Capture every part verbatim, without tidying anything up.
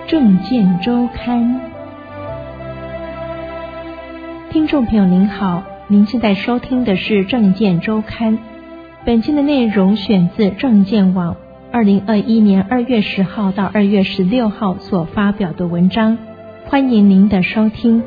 政见周刊。听众朋友您好，您现在收听的是政见周刊。本期的内容选自政见网二零二一年二月十号到二月十六号所发表的文章，欢迎您的收听。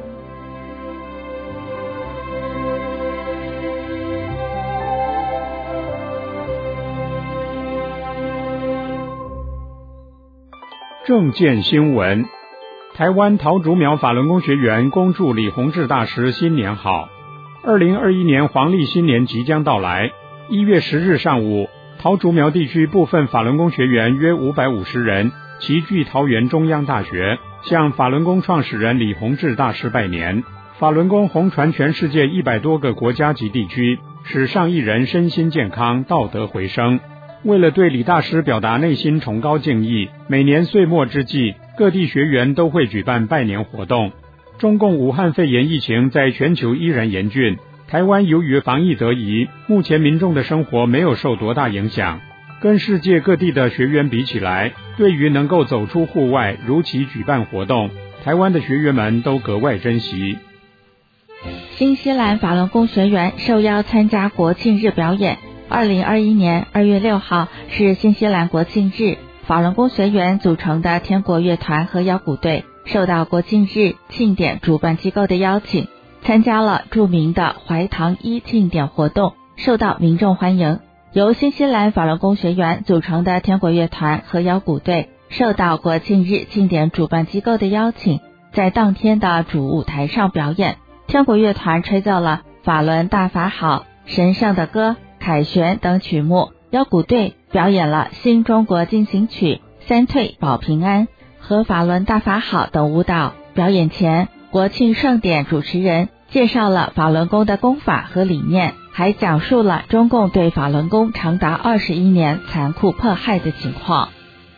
政见新闻，台湾桃竹苗法轮功学员恭祝李洪志大师新年好。二零二一年黄历新年即将到来，一月十日上午，桃竹苗地区部分法轮功学员约五百五十人齐聚桃园中央大学，向法轮功创始人李洪志大师拜年。法轮功红传全世界一百多个国家及地区，使上亿人身心健康，道德回升。为了对李大师表达内心崇高敬意，每年岁末之际，各地学员都会举办拜年活动。中共武汉肺炎疫情在全球依然严峻，台湾由于防疫得宜，目前民众的生活没有受多大影响。跟世界各地的学员比起来，对于能够走出户外如期举办活动，台湾的学员们都格外珍惜。 新西兰法轮功学员受邀参加国庆日表演。二零二一年二月六号是新西兰国庆日，法轮功学员组成的天国乐团和摇鼓队受到国庆日庆典主办机构的邀请，参加了著名的怀唐一庆典活动，受到民众欢迎。由新西兰法轮功学员组成的天国乐团和摇鼓队受到国庆日庆典主办机构的邀请，在当天的主舞台上表演。天国乐团吹奏了法轮大法好、神圣的歌、凯旋等曲目，摇鼓队表演了新中国进行曲、三退保平安和法轮大法好等舞蹈。表演前，国庆盛典主持人介绍了法轮功的功法和理念，还讲述了中共对法轮功长达二十一年残酷迫害的情况。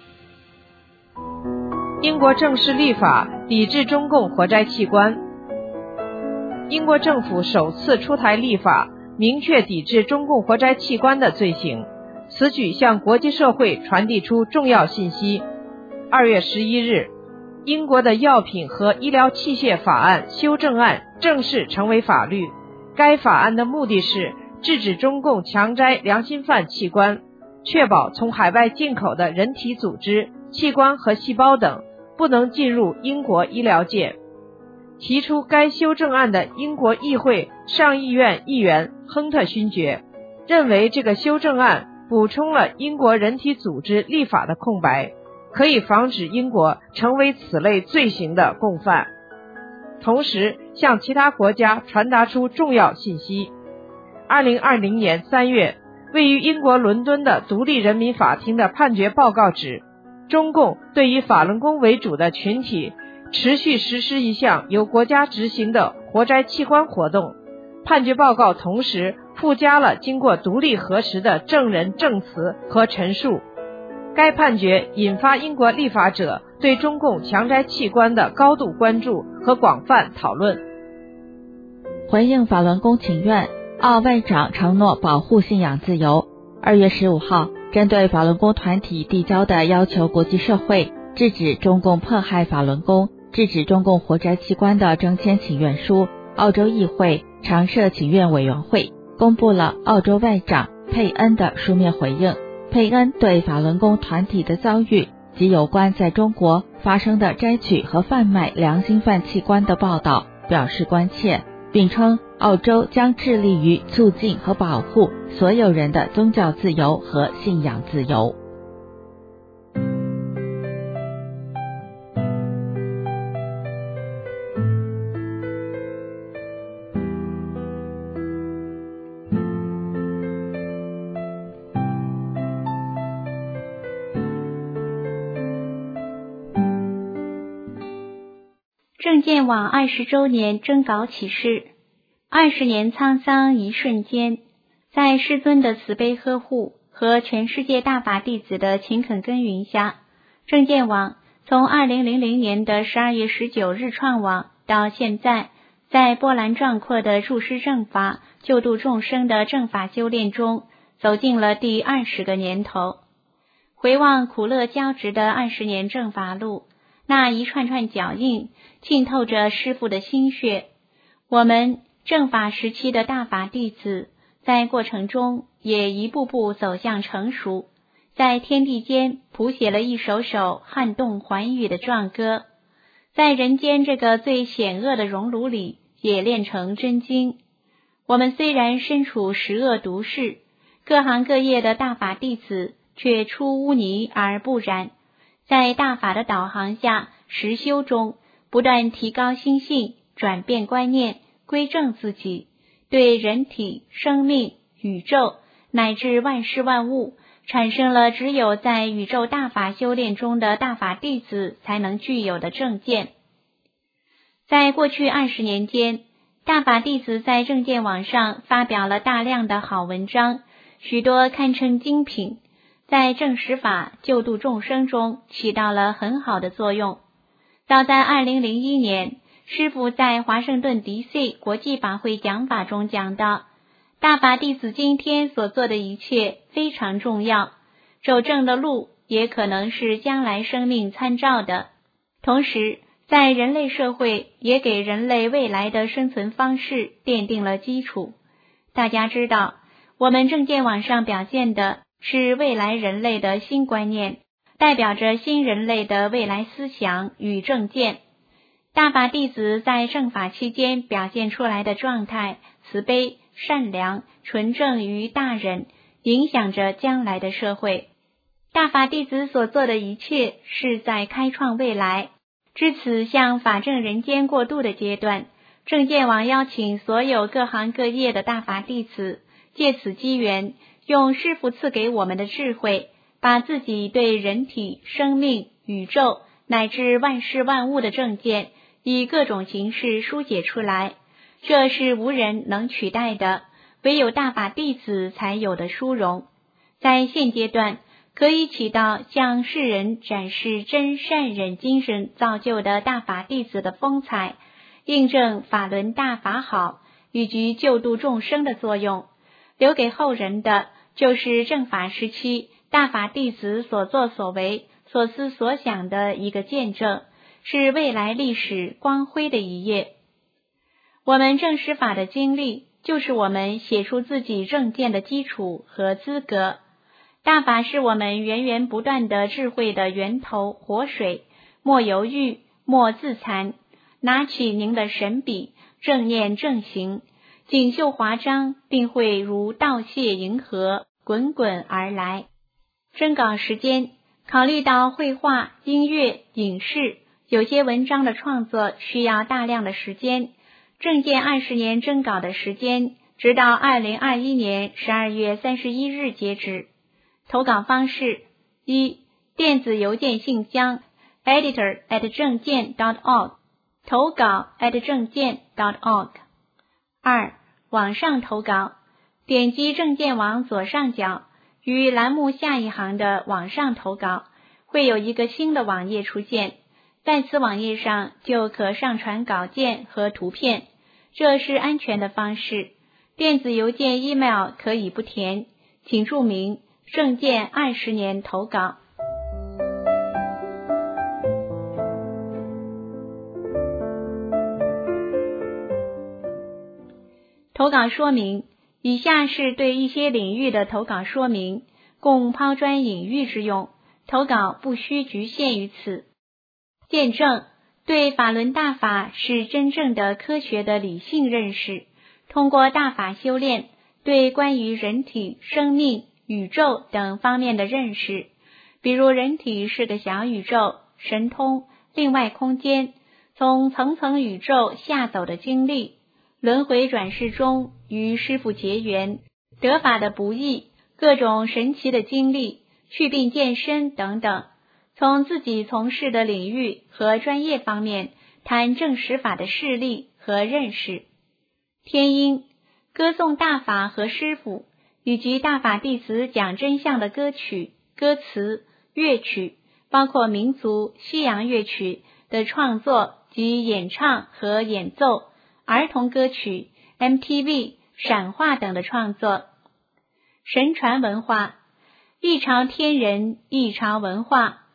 英国正式立法抵制中共活摘器官。英国政府首次出台立法，明确抵制中共活摘器官的罪行，此举向国际社会传递出重要信息。二月十一日，英国的药品和医疗器械法案修正案正式成为法律。该法案的目的是制止中共强摘良心犯器官，确保从海外进口的人体组织、器官和细胞等不能进入英国医疗界。提出该修正案的英国议会上议院议员亨特勋爵认为，这个修正案补充了英国人体组织立法的空白，可以防止英国成为此类罪行的共犯，同时向其他国家传达出重要信息。二零二零年三月，位于英国伦敦的独立人民法庭的判决报告指，中共对以法轮功为主的群体持续实施一项由国家执行的活摘器官活动。判决报告同时附加了经过独立核实的证人证词和陈述。该判决引发英国立法者对中共强摘器官的高度关注和广泛讨论。 回应法轮功请愿，澳外长承诺保护信仰自由。二月十五号，针对法轮功团体递交的要求国际社会制止中共迫害法轮功、制止中共活摘器官的征签请愿书，澳洲议会常设请愿委员会公布了澳洲外长佩恩的书面回应。佩恩对法轮功团体的遭遇及有关在中国发生的摘取和贩卖良心犯器官的报道表示关切，并称澳洲将致力于促进和保护所有人的宗教自由和信仰自由。 政见网二十周年征稿启事。二十年沧桑一瞬间，在师尊的慈悲呵护和全世界大法弟子的勤恳耕耘下，政见网从二零零零年的十二月十九日创网到现在，在波澜壮阔的入师正法、救度众生的正法修炼中，走进了第二十个年头。回望苦乐交织的二十年正法路， 那一串串脚印浸透着师父的心血。我们正法时期的大法弟子在过程中也一步步走向成熟，在天地间谱写了一首首撼动寰宇的壮歌，在人间这个最险恶的熔炉里也炼成真经。我们虽然身处十恶毒世，各行各业的大法弟子却出污泥而不染，在大法的导航下，实修中不断提高心性，转变观念，归正自己，对人体、生命、宇宙乃至万事万物产生了只有在宇宙大法修炼中的大法弟子才能具有的正见。在过去二十年间，大法弟子在正见网上发表了大量的好文章，许多堪称精品，在正实法救度众生中起到了很好的作用。早在二零零一年，师父在华盛顿 D C 国际法会讲法中讲到，大法弟子今天所做的一切非常重要，走正的路也可能是将来生命参照的，同时在人类社会也给人类未来的生存方式奠定了基础。大家知道，我们正见网上表现的是未来人类的新观念，代表着新人类的未来思想与正见。大法弟子在正法期间表现出来的状态，慈悲、善良、纯正与大忍，影响着将来的社会。大法弟子所做的一切是在开创未来。至此向法正人间过渡的阶段，正见网邀请所有各行各业的大法弟子，借此机缘，用师父赐给我们的智慧，把自己对人体、生命、宇宙乃至万事万物的正见，以各种形式书写出来。这是无人能取代的，唯有大法弟子才有的殊荣。在现阶段，可以起到向世人展示真善忍精神造就的大法弟子的风采，印证法轮大法好，以及救度众生的作用。留给后人的就是正法时期大法弟子所作所为、所思所想的一个见证，是未来历史光辉的一页。我们正实法的经历，就是我们写出自己正见的基础和资格。大法是我们源源不断的智慧的源头活水，莫犹豫，莫自残，拿起您的神笔，正念正行，锦绣华章定会如倒泻银河滚滚而来。征稿时间，考虑到绘画、音乐、影视，有些文章的创作需要大量的时间，正见二十年征稿的时间直到二零二一年十二月三十一日截止。投稿方式：一、电子邮件信箱 editor at 正见 dot org 投稿 at 正见 dot org。 二、网上投稿，点击正见网左上角与栏目下一行的网上投稿，会有一个新的网页出现，在此网页上就可上传稿件和图片，这是安全的方式。电子邮件 email 可以不填，请注明正见二十年投稿。投稿说明：以下是对一些领域的投稿说明，供抛砖引玉之用，投稿不需局限于此。见证：对法轮大法是真正的科学的理性认识，通过大法修炼，对关于人体、生命、宇宙等方面的认识，比如人体是个小宇宙、神通、另外空间，从层层宇宙下走的经历，轮回转世中与师父结缘，得法的不易，各种神奇的经历，祛病健身等等，从自己从事的领域和专业方面谈正实法的事例和认识。天音：歌颂大法和师父，以及大法弟子讲真相的歌曲、歌词、乐曲，包括民族、西洋乐曲的创作及演唱和演奏，儿童歌曲、M T V、闪画等的创作。神传文化：一朝天人，一朝文化。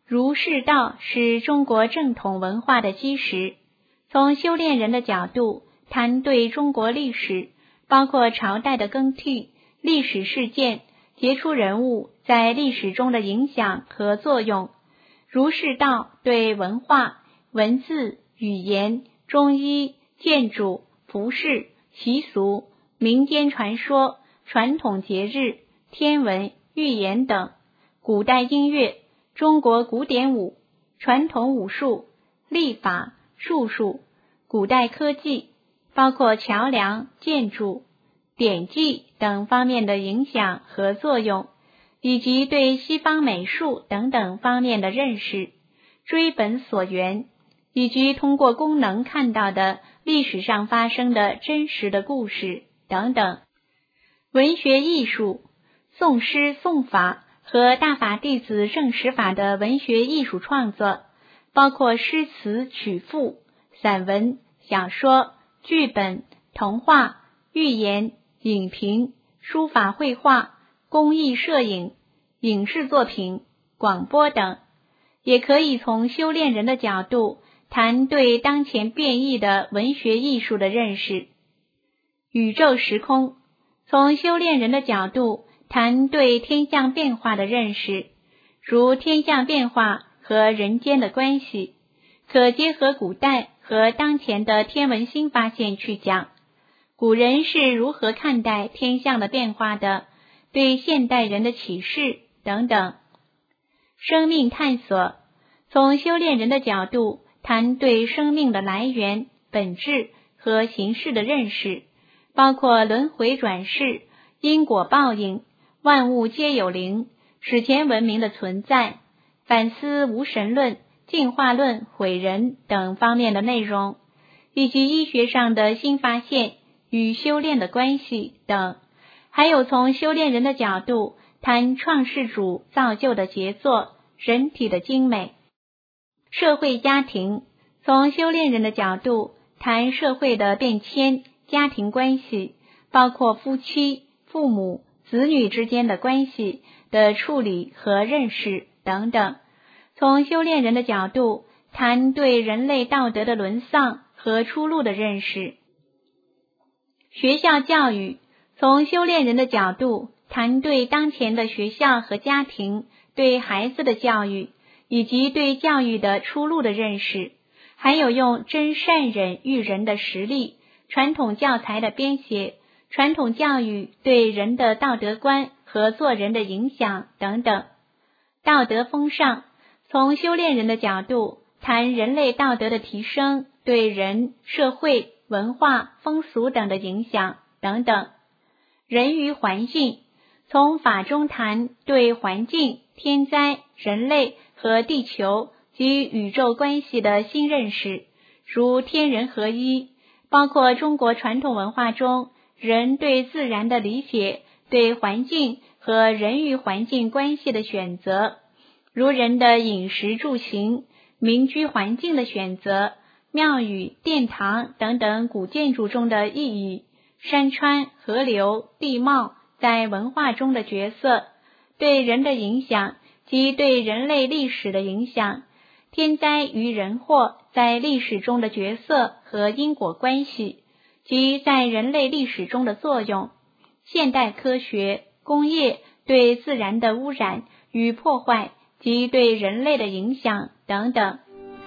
儒释道是中国正统文化的基石。从修炼人的角度谈对中国历史，包括朝代的更替、历史事件、杰出人物在历史中的影响和作用。儒释道对文化、文字、语言、中医、建筑、服饰、习俗、民间传说、传统节日、天文、预言等，古代音乐、中国古典舞、传统武术、历法、术数、古代科技，包括桥梁、建筑、典籍等方面的影响和作用，以及对西方美术等等方面的认识，追本溯源，以及通过功能看到的历史上发生的真实的故事等等。文学艺术，宋诗宋法和大法弟子正史法的文学艺术创作，包括诗词曲赋、散文、小说、剧本、童话、寓言、影评、书法绘画、工艺摄影、影视作品、广播等。也可以从修炼人的角度谈对当前变异的文学艺术的认识。宇宙时空，从修炼人的角度谈对天象变化的认识，如天象变化和人间的关系，可结合古代和当前的天文新发现去讲，古人是如何看待天象的变化的，对现代人的启示等等。生命探索，从修炼人的角度谈对生命的来源、本质和形式的认识，包括轮回转世、因果报应、万物皆有灵、史前文明的存在、反思无神论、进化论毁人等方面的内容，以及医学上的新发现与修炼的关系等。还有从修炼人的角度谈创世主造就的杰作、人体的精美。社会家庭，从修炼人的角度谈社会的变迁、家庭关系，包括夫妻、父母、子女之间的关系的处理和认识等等。从修炼人的角度谈对人类道德的沦丧和出路的认识。学校教育，从修炼人的角度谈对当前的学校和家庭对孩子的教育，以及对教育的出路的认识，还有用真善忍育人的实例、传统教材的编写、传统教育对人的道德观和做人的影响等等。道德风尚，从修炼人的角度谈人类道德的提升对人、社会、文化、风俗等的影响等等。人与环境，从法中谈对环境、天灾、人类和地球及宇宙关系的新认识，如天人合一，包括中国传统文化中人对自然的理解，对环境和人与环境关系的选择，如人的饮食住行、民居环境的选择、庙宇、殿堂等等古建筑中的意义，山川、河流、地貌在文化中的角色，对人的影响及对人类历史的影响，天灾与人祸在历史中的角色和因果关系，及在人类历史中的作用，现代科学、工业对自然的污染与破坏及对人类的影响等等。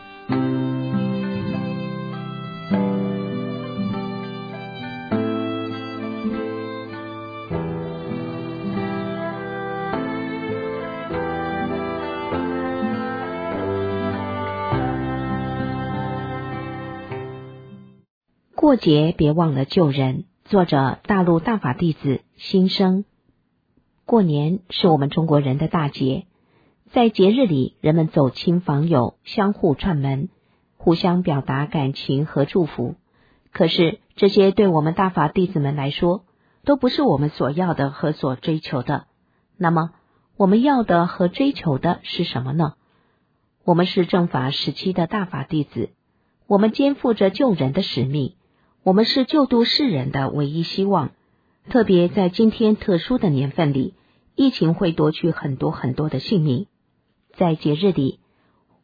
过节别忘了救人，作者大陆大法弟子新生。过年是我们中国人的大节，在节日里，人们走亲访友，相互串门，互相表达感情和祝福。可是这些对我们大法弟子们来说，都不是我们所要的和所追求的。那么我们要的和追求的是什么呢？我们是正法时期的大法弟子，我们肩负着救人的使命，我们是救度世人的唯一希望。特别在今天特殊的年份里，疫情会夺去很多很多的性命。在节日里，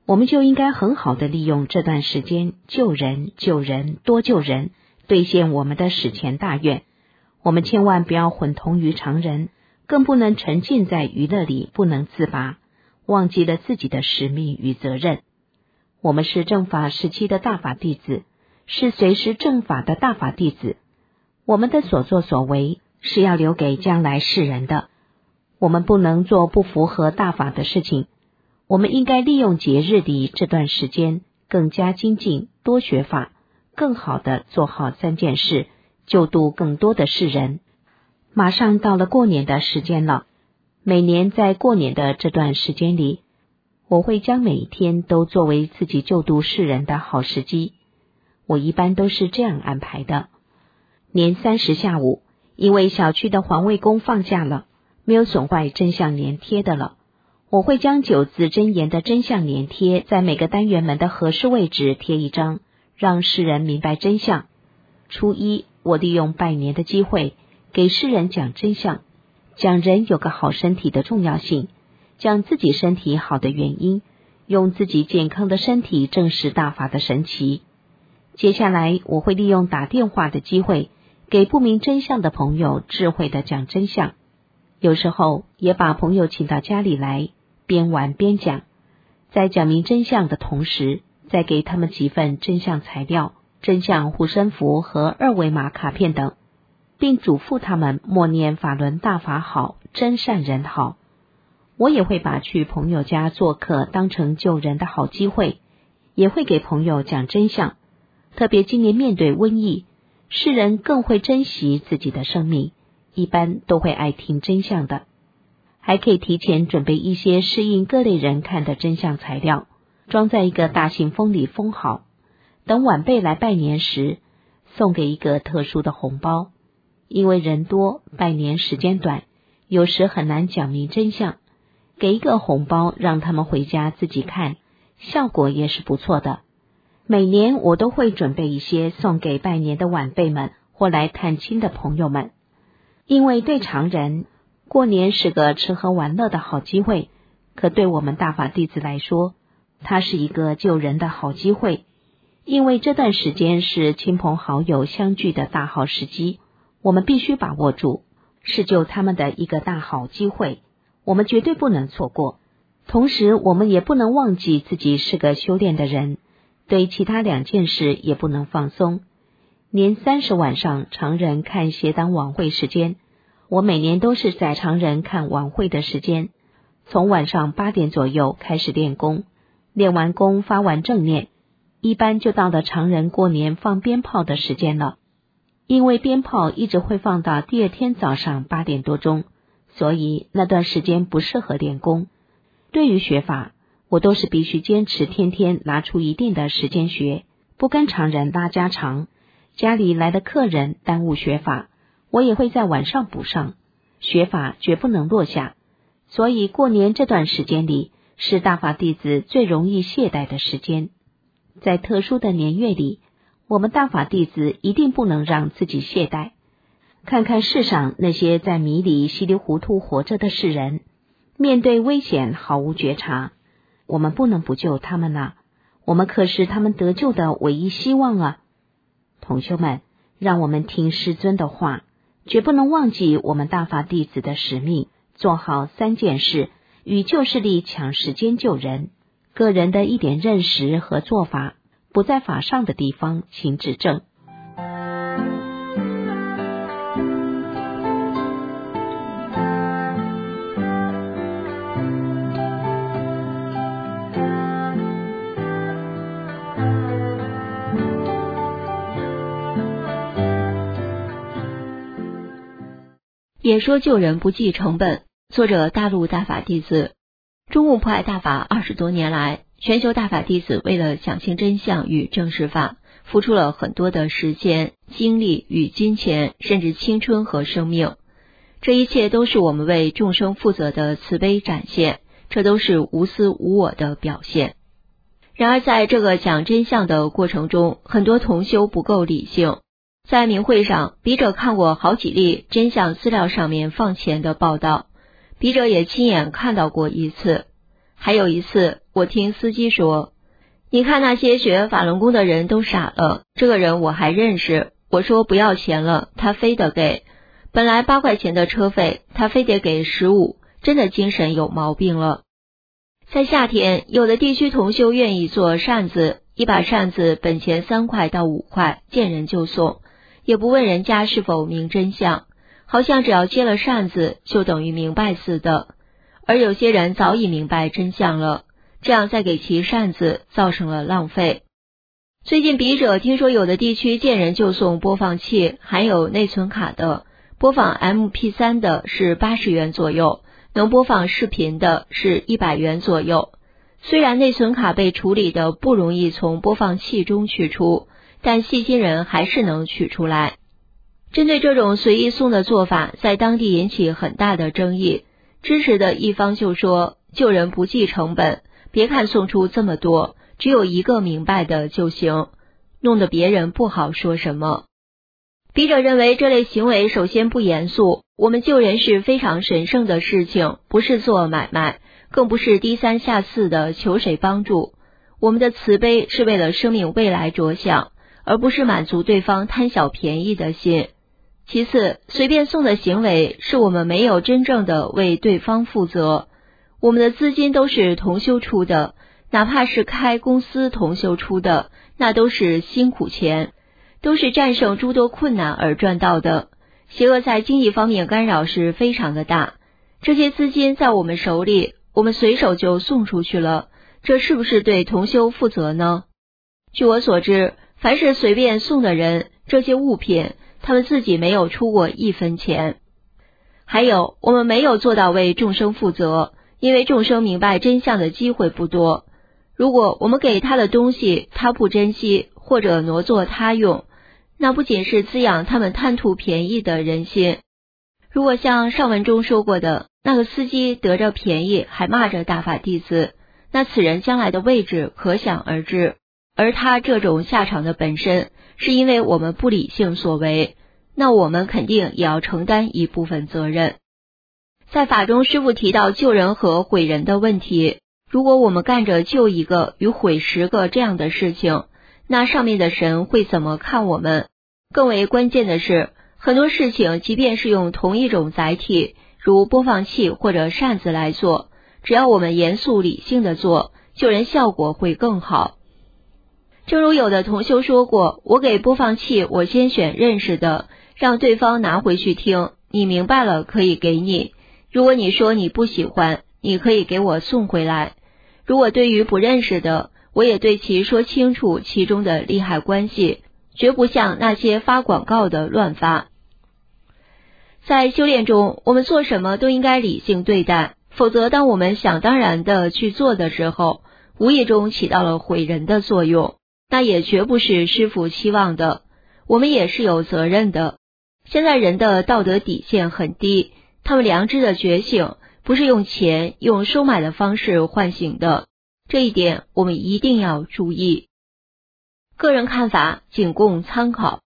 我们就应该很好的利用这段时间救人救人多救人，兑现我们的史前大愿。我们千万不要混同于常人，更不能沉浸在娱乐里不能自拔，忘记了自己的使命与责任。我们是正法时期的大法弟子，是随时正法的大法弟子。我们的所作所为是要留给将来世人的，我们不能做不符合大法的事情。我们应该利用节日里这段时间更加精进，多学法，更好的做好三件事，救度更多的世人。马上到了过年的时间了，每年在过年的这段时间里，我会将每一天都作为自己救度世人的好时机。我一般都是这样安排的。年三十下午，因为小区的环卫工放假了，没有损坏真相年贴的了，我会将九字真言的真相年贴在每个单元门的合适位置贴一张，让世人明白真相。初一，我利用拜年的机会给世人讲真相，讲人有个好身体的重要性，讲自己身体好的原因，用自己健康的身体证实大法的神奇。接下来我会利用打电话的机会给不明真相的朋友智慧的讲真相，有时候也把朋友请到家里来，边玩边讲，在讲明真相的同时，再给他们几份真相材料、真相护身符和二维码卡片等，并嘱咐他们默念法轮大法好，真善人好。我也会把去朋友家做客当成救人的好机会，也会给朋友讲真相。特别今年面对瘟疫，世人更会珍惜自己的生命，一般都会爱听真相的。还可以提前准备一些适应各类人看的真相材料，装在一个大信封里封好，等晚辈来拜年时，送给一个特殊的红包。因为人多，拜年时间短，有时很难讲明真相，给一个红包让他们回家自己看，效果也是不错的。每年我都会准备一些送给拜年的晚辈们或来探亲的朋友们，因为对常人，过年是个吃喝玩乐的好机会，可对我们大法弟子来说，它是一个救人的好机会。因为这段时间是亲朋好友相聚的大好时机，我们必须把握住，是救他们的一个大好机会，我们绝对不能错过。同时我们也不能忘记自己是个修炼的人，对其他两件事也不能放松。年三十晚上常人看协党晚会时间，我每年都是在常人看晚会的时间，从晚上八点左右开始练功，练完功发完正念，一般就到了常人过年放鞭炮的时间了。因为鞭炮一直会放到第二天早上八点多钟，所以那段时间不适合练功。对于学法，我都是必须坚持天天拿出一定的时间学，不跟常人拉家常，家里来的客人耽误学法，我也会在晚上补上，学法绝不能落下。所以过年这段时间里，是大法弟子最容易懈怠的时间。在特殊的年月里，我们大法弟子一定不能让自己懈怠。看看世上那些在迷里稀里糊涂活着的世人，面对危险毫无觉察，我们不能不救他们啊，我们可是他们得救的唯一希望啊。同修们，让我们听师尊的话，绝不能忘记我们大法弟子的使命，做好三件事，与旧势力抢时间救人。个人的一点认识和做法，不在法上的地方请指正。 演说救人不计成本，作者大陆大法弟子。中共迫害大法二十多年来，全球大法弟子为了讲清真相与正视法，付出了很多的时间、精力与金钱，甚至青春和生命。这一切都是我们为众生负责的慈悲展现，这都是无私无我的表现。然而在这个讲真相的过程中，很多同修不够理性。在明会上，笔者看过好几例真相资料上面放钱的报道，笔者也亲眼看到过一次。还有一次， 我听司机说，你看那些学法轮功的人都傻了，这个人我还认识，我说不要钱了，他非得给，本来八块钱的车费，他非得给十五，真的精神有毛病了。在夏天，有的地区同修愿意做扇子，一把扇子本钱三块到五块，见人就送，也不问人家是否明真相，好像只要接了扇子就等于明白似的。而有些人早已明白真相了，这样再给其扇子造成了浪费。最近笔者听说有的地区见人就送播放器，含有内存卡的，播放 M P 三 的是八十元左右，能播放视频的是一百元左右。虽然内存卡被处理的不容易从播放器中取出，但细心人还是能取出来。针对这种随意送的做法，在当地引起很大的争议。支持的一方就说，救人不计成本，别看送出这么多，只有一个明白的就行，弄得别人不好说什么。笔者认为这类行为首先不严肃，我们救人是非常神圣的事情，不是做买卖，更不是低三下四的求谁帮助。我们的慈悲是为了生命未来着想，而不是满足对方贪小便宜的心。其次，随便送的行为是我们没有真正的为对方负责。我们的资金都是同修出的，哪怕是开公司同修出的，那都是辛苦钱，都是战胜诸多困难而赚到的。邪恶在经济方面干扰是非常的大，这些资金在我们手里，我们随手就送出去了，这是不是对同修负责呢？据我所知，凡是随便送的人，这些物品他们自己没有出过一分钱。还有，我们没有做到为众生负责，因为众生明白真相的机会不多。如果我们给他的东西他不珍惜，或者挪作他用，那不仅是滋养他们贪图便宜的人心。如果像上文中说过的，那个司机得着便宜还骂着大法弟子，那此人将来的位置可想而知。而他这种下场的本身是因为我们不理性所为，那我们肯定也要承担一部分责任。在法中师父提到救人和毁人的问题，如果我们干着救一个与毁十个这样的事情，那上面的神会怎么看我们？更为关键的是，很多事情即便是用同一种载体，如播放器或者扇子来做，只要我们严肃理性的做，救人效果会更好。正如有的同修说过，我给播放器，我先选认识的，让对方拿回去听，你明白了可以给你，如果你说你不喜欢，你可以给我送回来。如果对于不认识的，我也对其说清楚其中的利害关系，绝不像那些发广告的乱发。在修炼中，我们做什么都应该理性对待，否则当我们想当然的去做的时候，无意中起到了毁人的作用，那也绝不是师父期望的，我们也是有责任的。现在人的道德底线很低，他们良知的觉醒不是用钱用收买的方式唤醒的，这一点我们一定要注意。个人看法仅供参考。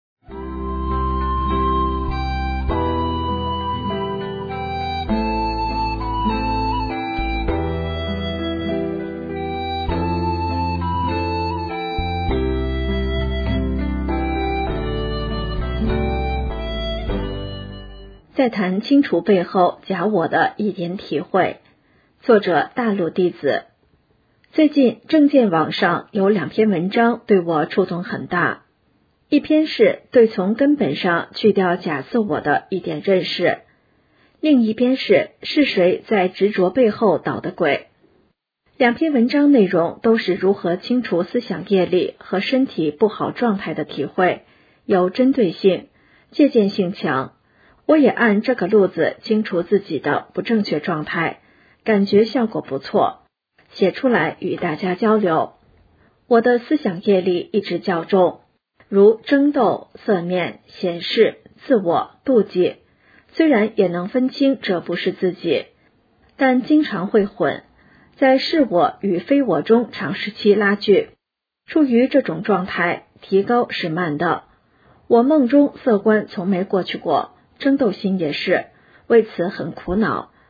再谈清除背后假我的一点体会。作者大陆弟子。最近正见网上有两篇文章对我触动很大，一篇是对从根本上去掉假自我的一点认识，另一篇是是谁在执着背后捣的鬼。两篇文章内容都是如何清除思想业力和身体不好状态的体会，有针对性，借鉴性强。我也按这个路子清除自己的不正确状态，感觉效果不错，写出来与大家交流。我的思想业力一直较重，如争斗、色面、显示、自我、妒忌，虽然也能分清这不是自己，但经常会混，在是我与非我中长时期拉锯。处于这种状态，提高是慢的。我梦中色观从没过去过，争斗心也是，为此很苦恼。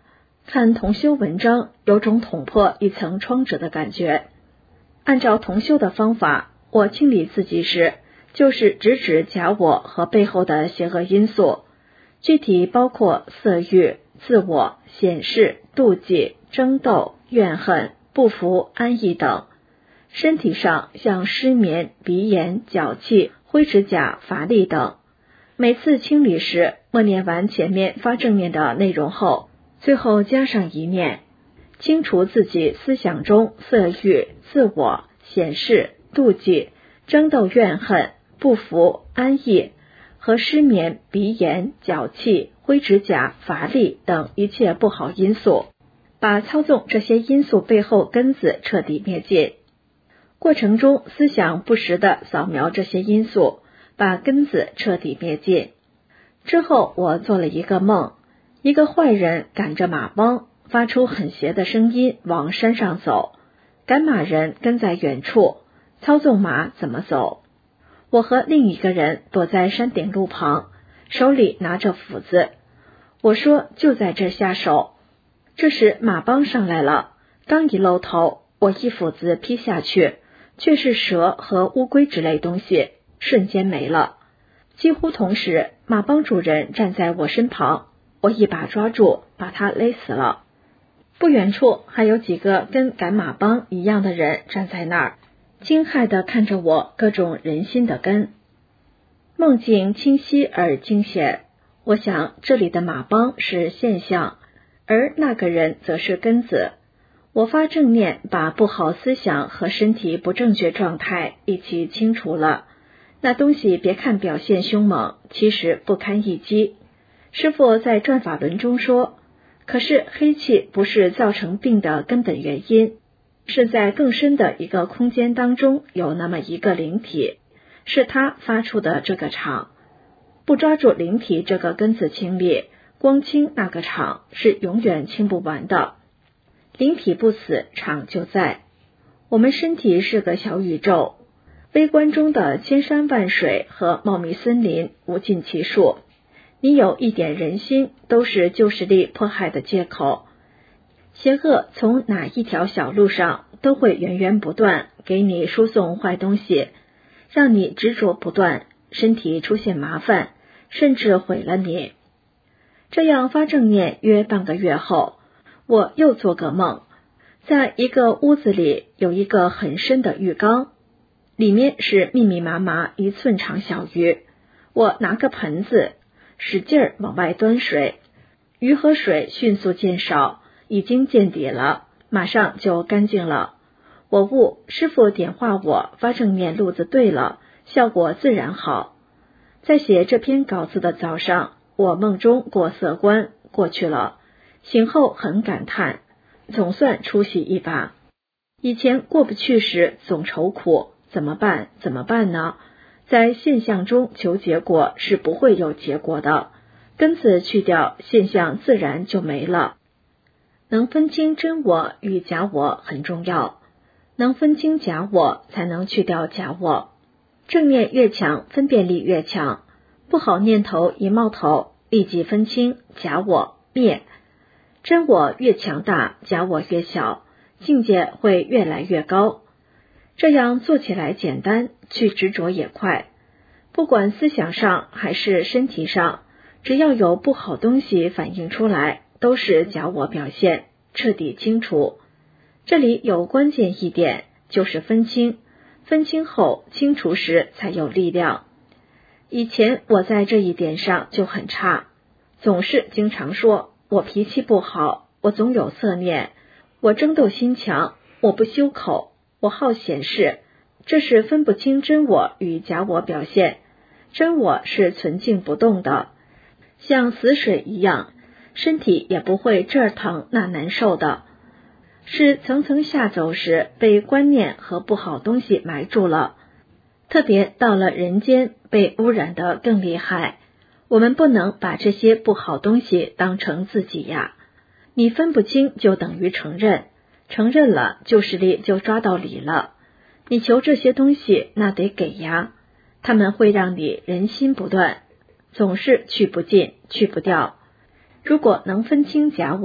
看同修文章，有种捅破一层窗纸的感觉。按照同修的方法，我清理自己时，就是直指假我和背后的邪恶因素，具体包括色欲、自我、显示、妒忌、争斗、怨恨、不服、安逸等。身体上像失眠、鼻炎、脚气、灰指甲、乏力等。每次清理时，默念完前面发正念的内容后，最后加上一念，清除自己思想中色欲、自我、显示、妒忌、争斗、怨恨、不服、安逸和失眠、鼻炎、脚气、灰指甲、乏力等一切不好因素，把操纵这些因素背后根子彻底灭尽。过程中思想不时地扫描这些因素，把根子彻底灭尽。之后我做了一个梦，一个坏人赶着马帮，发出很邪的声音往山上走，赶马人跟在远处，操纵马怎么走。我和另一个人躲在山顶路旁，手里拿着斧子。我说就在这下手。这时马帮上来了，刚一露头，我一斧子劈下去，却是蛇和乌龟之类东西，瞬间没了。几乎同时，马帮主人站在我身旁，我一把抓住，把他勒死了。不远处还有几个跟赶马帮一样的人站在那儿，惊骇地看着我各种人心的根。梦境清晰而惊险，我想这里的马帮是现象，而那个人则是根子。我发正念，把不好思想和身体不正确状态一起清除了。那东西别看表现凶猛，其实不堪一击。师父在转法轮中说，可是黑气不是造成病的根本原因，是在更深的一个空间当中有那么一个灵体，是它发出的这个场。不抓住灵体这个根子清理，光清那个场是永远清不完的。灵体不死，场就在。我们身体是个小宇宙，微观中的千山万水和茂密森林无尽其数。你有一点人心，都是旧势力迫害的借口。邪恶从哪一条小路上都会源源不断给你输送坏东西，让你执着不断，身体出现麻烦，甚至毁了你。这样发正念约半个月后，我又做个梦，在一个屋子里有一个很深的浴缸，里面是密密麻麻一寸长小鱼。我拿个盆子使劲儿往外端水，鱼和水迅速渐少，已经见底了，马上就干净了。我悟师父点化我发正念路子对了，效果自然好。在写这篇稿子的早上，我梦中过色关过去了，醒后很感叹，总算出息一把。以前过不去时总愁苦，怎么办怎么办呢？在现象中求结果是不会有结果的，根子去掉，现象自然就没了。能分清真我与假我很重要，能分清假我才能去掉假我。正念越强，分辨力越强，不好念头一冒头，立即分清假我灭。真我越强大，假我越小，境界会越来越高。这样做起来简单，去执着也快。不管思想上还是身体上，只要有不好东西反映出来，都是假我表现，彻底清除。这里有关键一点，就是分清，分清后清除时才有力量。以前我在这一点上就很差，总是经常说我脾气不好，我总有色念，我争斗心强，我不修口，我好显示，这是分不清真我与假我表现。真我是纯净不动的，像死水一样，身体也不会这儿疼那难受的，是层层下走时被观念和不好东西埋住了。特别到了人间，被污染得更厉害。我们不能把这些不好东西当成自己呀，你分不清就等于承认，承认了旧势力就抓到理了。你求这些东西，那得给呀，他们会让你人心不断，总是去不尽，去不掉。如果能分清假我，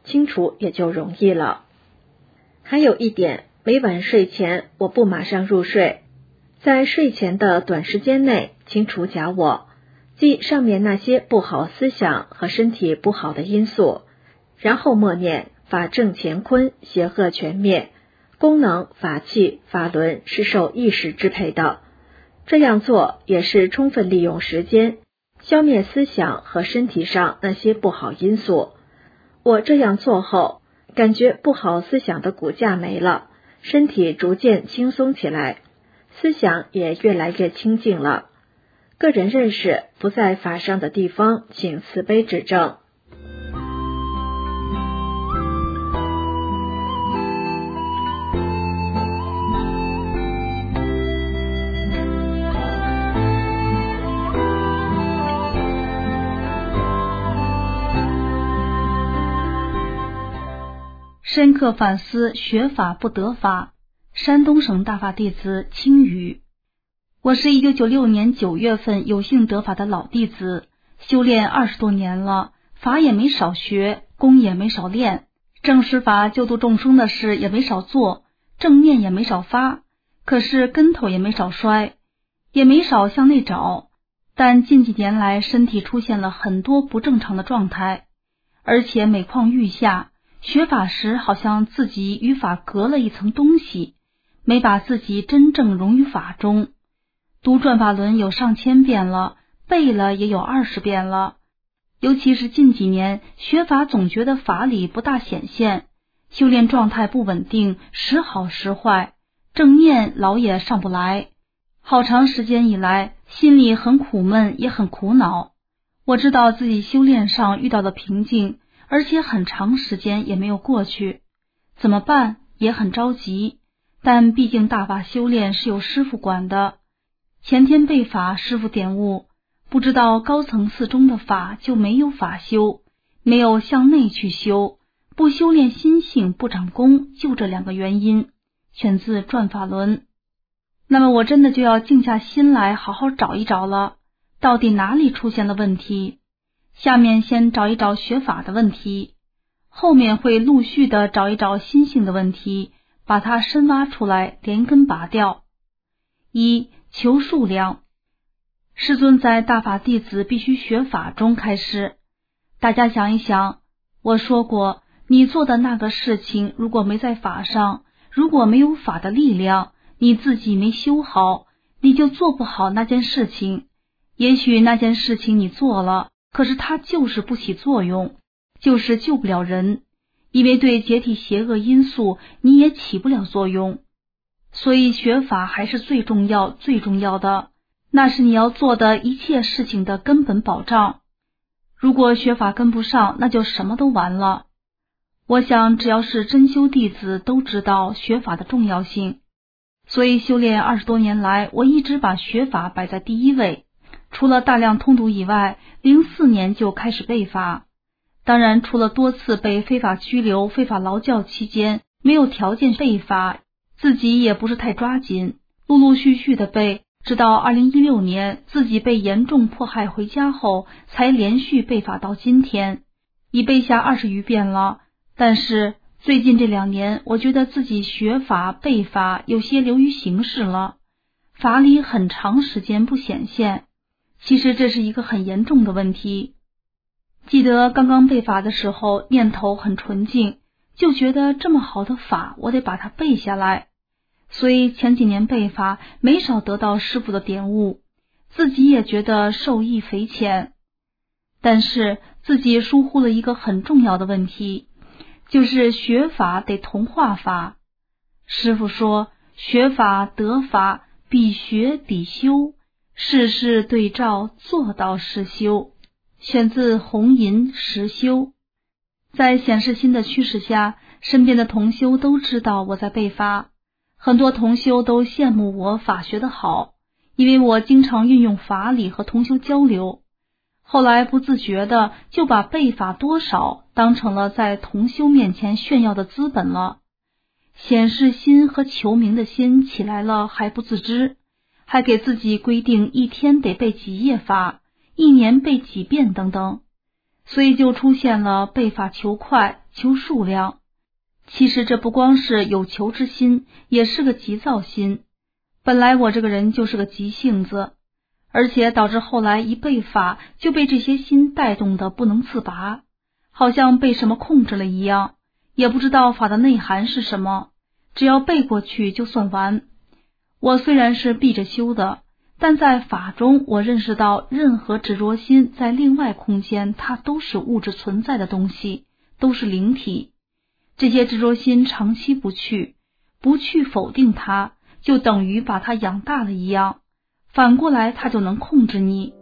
清除也就容易了。还有一点，每晚睡前我不马上入睡，在睡前的短时间内清除假我，即上面那些不好思想和身体不好的因素，然后默念法正乾坤，邪恶全灭，功能法器法轮是受意识支配的。这样做也是充分利用时间，消灭思想和身体上那些不好因素。我这样做后，感觉不好思想的骨架没了，身体逐渐轻松起来，思想也越来越清净了。个人认识不在法上的地方，请慈悲指正。 深刻反思学法不得法。山东省大法弟子青雨。我是一九九六年九月份有幸得法的老弟子，修炼二十多年了，法也没少学，功也没少练，正实法救度众生的事也没少做，正念也没少发，可是跟头也没少摔，也没少向内找。但近几年来身体出现了很多不正常的状态，而且每况愈下，学法时好像自己与法隔了一层东西，没把自己真正融于法中。读转法轮有上千遍了，背了也有二十遍了。尤其是近几年学法总觉得法理不大显现，修炼状态不稳定，时好时坏，正念老也上不来。好长时间以来心里很苦闷，也很苦恼。我知道自己修炼上遇到了瓶颈，而且很长时间也没有过去，怎么办？也很着急。但毕竟大法修炼是有师父管的，前天背法师父点悟，不知道高层次中的法就没有法修，没有向内去修，不修炼心性，不长功，就这两个原因。选自转法轮。那么我真的就要静下心来好好找一找了，到底哪里出现了问题？下面先找一找学法的问题，后面会陆续的找一找心性的问题，把它深挖出来，连根拔掉。一、求数量。师尊在大法弟子必须学法中开始。大家想一想，我说过，你做的那个事情如果没在法上，如果没有法的力量，你自己没修好，你就做不好那件事情。也许那件事情你做了，可是它就是不起作用，就是救不了人，因为对解体邪恶因素你也起不了作用。所以学法还是最重要最重要的，那是你要做的一切事情的根本保障。如果学法跟不上，那就什么都完了。我想只要是真修弟子都知道学法的重要性，所以修炼二十多年来，我一直把学法摆在第一位。除了大量通读以外，零四年就开始背法。当然除了多次被非法拘留、非法劳教期间没有条件背法，自己也不是太抓紧，陆陆续续的背，直到二零一六年自己被严重迫害回家后，才连续背法到今天，已背下二十余遍了。但是最近这两年，我觉得自己学法背法有些流于形式了，法理很长时间不显现。其实这是一个很严重的问题。记得刚刚背法的时候，念头很纯净，就觉得这么好的法，我得把它背下来。所以前几年背法没少得到师父的点悟，自己也觉得受益匪浅。但是自己疏忽了一个很重要的问题，就是学法得同化法。师父说，学法得法，必学必修，事事对照，做到实修。选自红银实修。在显示心的驱使下，身边的同修都知道我在背法，很多同修都羡慕我法学得好，因为我经常运用法理和同修交流。后来不自觉的就把背法多少当成了在同修面前炫耀的资本了，显示心和求名的心起来了还不自知，还给自己规定一天得背几页法，一年背几遍等等。 所以就出现了背法求快、求数量。其实这不光是有求之心，也是个急躁心。本来我这个人就是个急性子，而且导致后来一背法就被这些心带动的不能自拔，好像被什么控制了一样，也不知道法的内涵是什么，只要背过去就算完。我虽然是闭着修的，但在法中我认识到任何执着心在另外空间，它都是物质存在的东西，都是灵体。这些执着心长期不去，不去否定它，就等于把它养大了一样，反过来它就能控制你。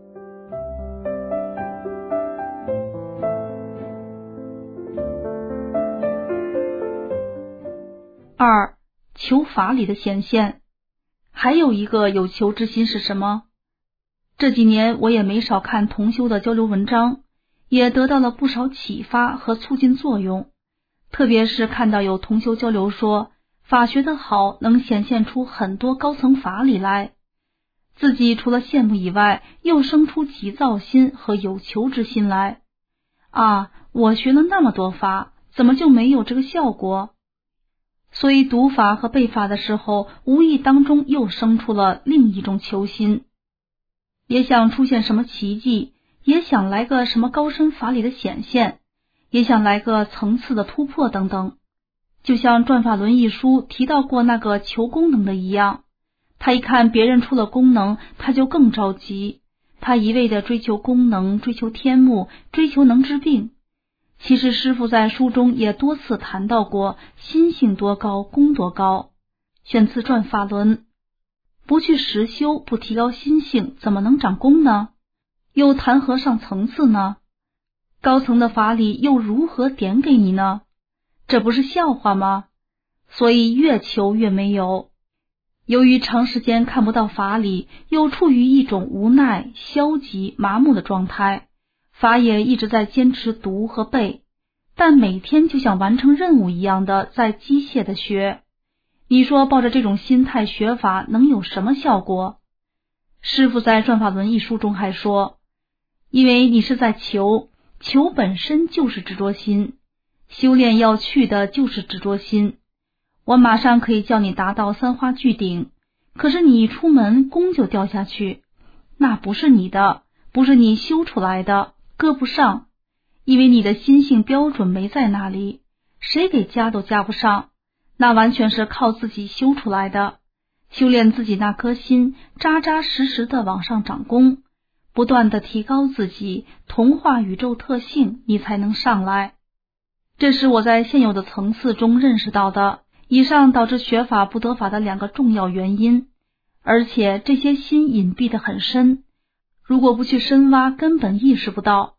二、求法理的显现。还有一个有求之心是什么？这几年我也没少看同修的交流文章，也得到了不少启发和促进作用。特别是看到有同修交流说，法学的好能显现出很多高层法理来，自己除了羡慕以外，又生出急躁心和有求之心来。啊，我学了那么多法，怎么就没有这个效果？所以读法和背法的时候，无意当中又生出了另一种求心，也想出现什么奇迹，也想来个什么高深法理的显现，也想来个层次的突破等等。就像《转法轮》一书提到过那个求功能的一样，他一看别人出了功能，他就更着急，他一味的追求功能，追求天目，追求能治病。其实师父在书中也多次谈到过，心性多高，功多高。选自《转法轮》，不去实修，不提高心性，怎么能长功呢？又谈何上层次呢？高层的法理又如何点给你呢？这不是笑话吗？所以越求越没有。由于长时间看不到法理，又处于一种无奈、消极、麻木的状态，法也一直在坚持读和背，但每天就像完成任务一样的在机械的学。你说抱着这种心态学法能有什么效果？师父在《转法轮》一书中还说，因为你是在求，求本身就是执着心，修炼要去的就是执着心。我马上可以叫你达到三花聚顶，可是你一出门功就掉下去，那不是你的，不是你修出来的，搁不上，因为你的心性标准没在那里，谁给加都加不上，那完全是靠自己修出来的。修炼自己那颗心，扎扎实实的往上长功，不断的提高自己，同化宇宙特性，你才能上来。这是我在现有的层次中认识到的以上导致学法不得法的两个重要原因，而且这些心隐蔽得很深，如果不去深挖，根本意识不到。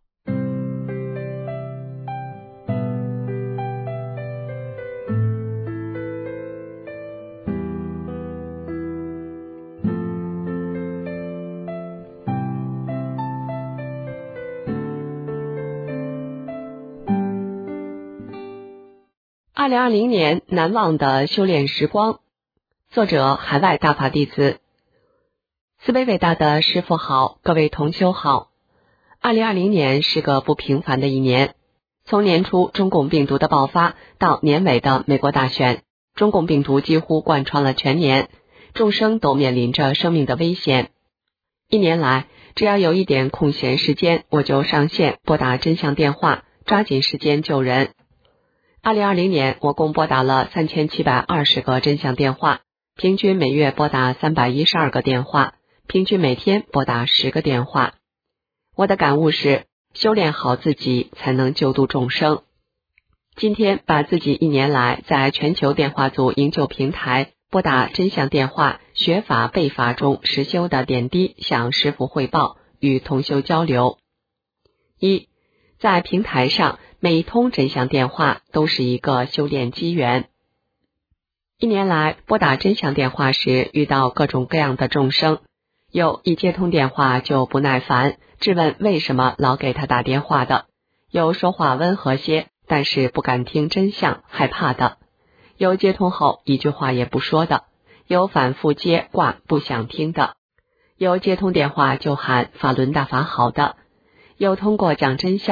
二零二零年难忘的修炼时光，作者海外大法弟子。慈悲伟大的师父好，各位同修好。二零二零年是个不平凡的一年，从年初中共病毒的爆发到年尾的美国大选，中共病毒几乎贯穿了全年，众生都面临着生命的危险。一年来，只要有一点空闲时间，我就上线拨打真相电话，抓紧时间救人。二零二零年，我共拨打了三千七百二十个真相电话，平均每月拨打三百一十二个电话，平均每天拨打十个电话。我的感悟是，修炼好自己才能救度众生。今天把自己一年来在全球电话组营救平台拨打真相电话、学法背法中实修的点滴向师父汇报，与同修交流。一，在平台上，每一通真相电话都是一个修炼机缘。一年来，拨打真相电话时遇到各种各样的众生，有一接通电话就不耐烦，质问为什么老给他打电话的，有说话温和些，但是不敢听真相，害怕的，有接通后一句话也不说的，有反复接挂不想听的，有接通电话就喊法轮大法好的，有通过讲真相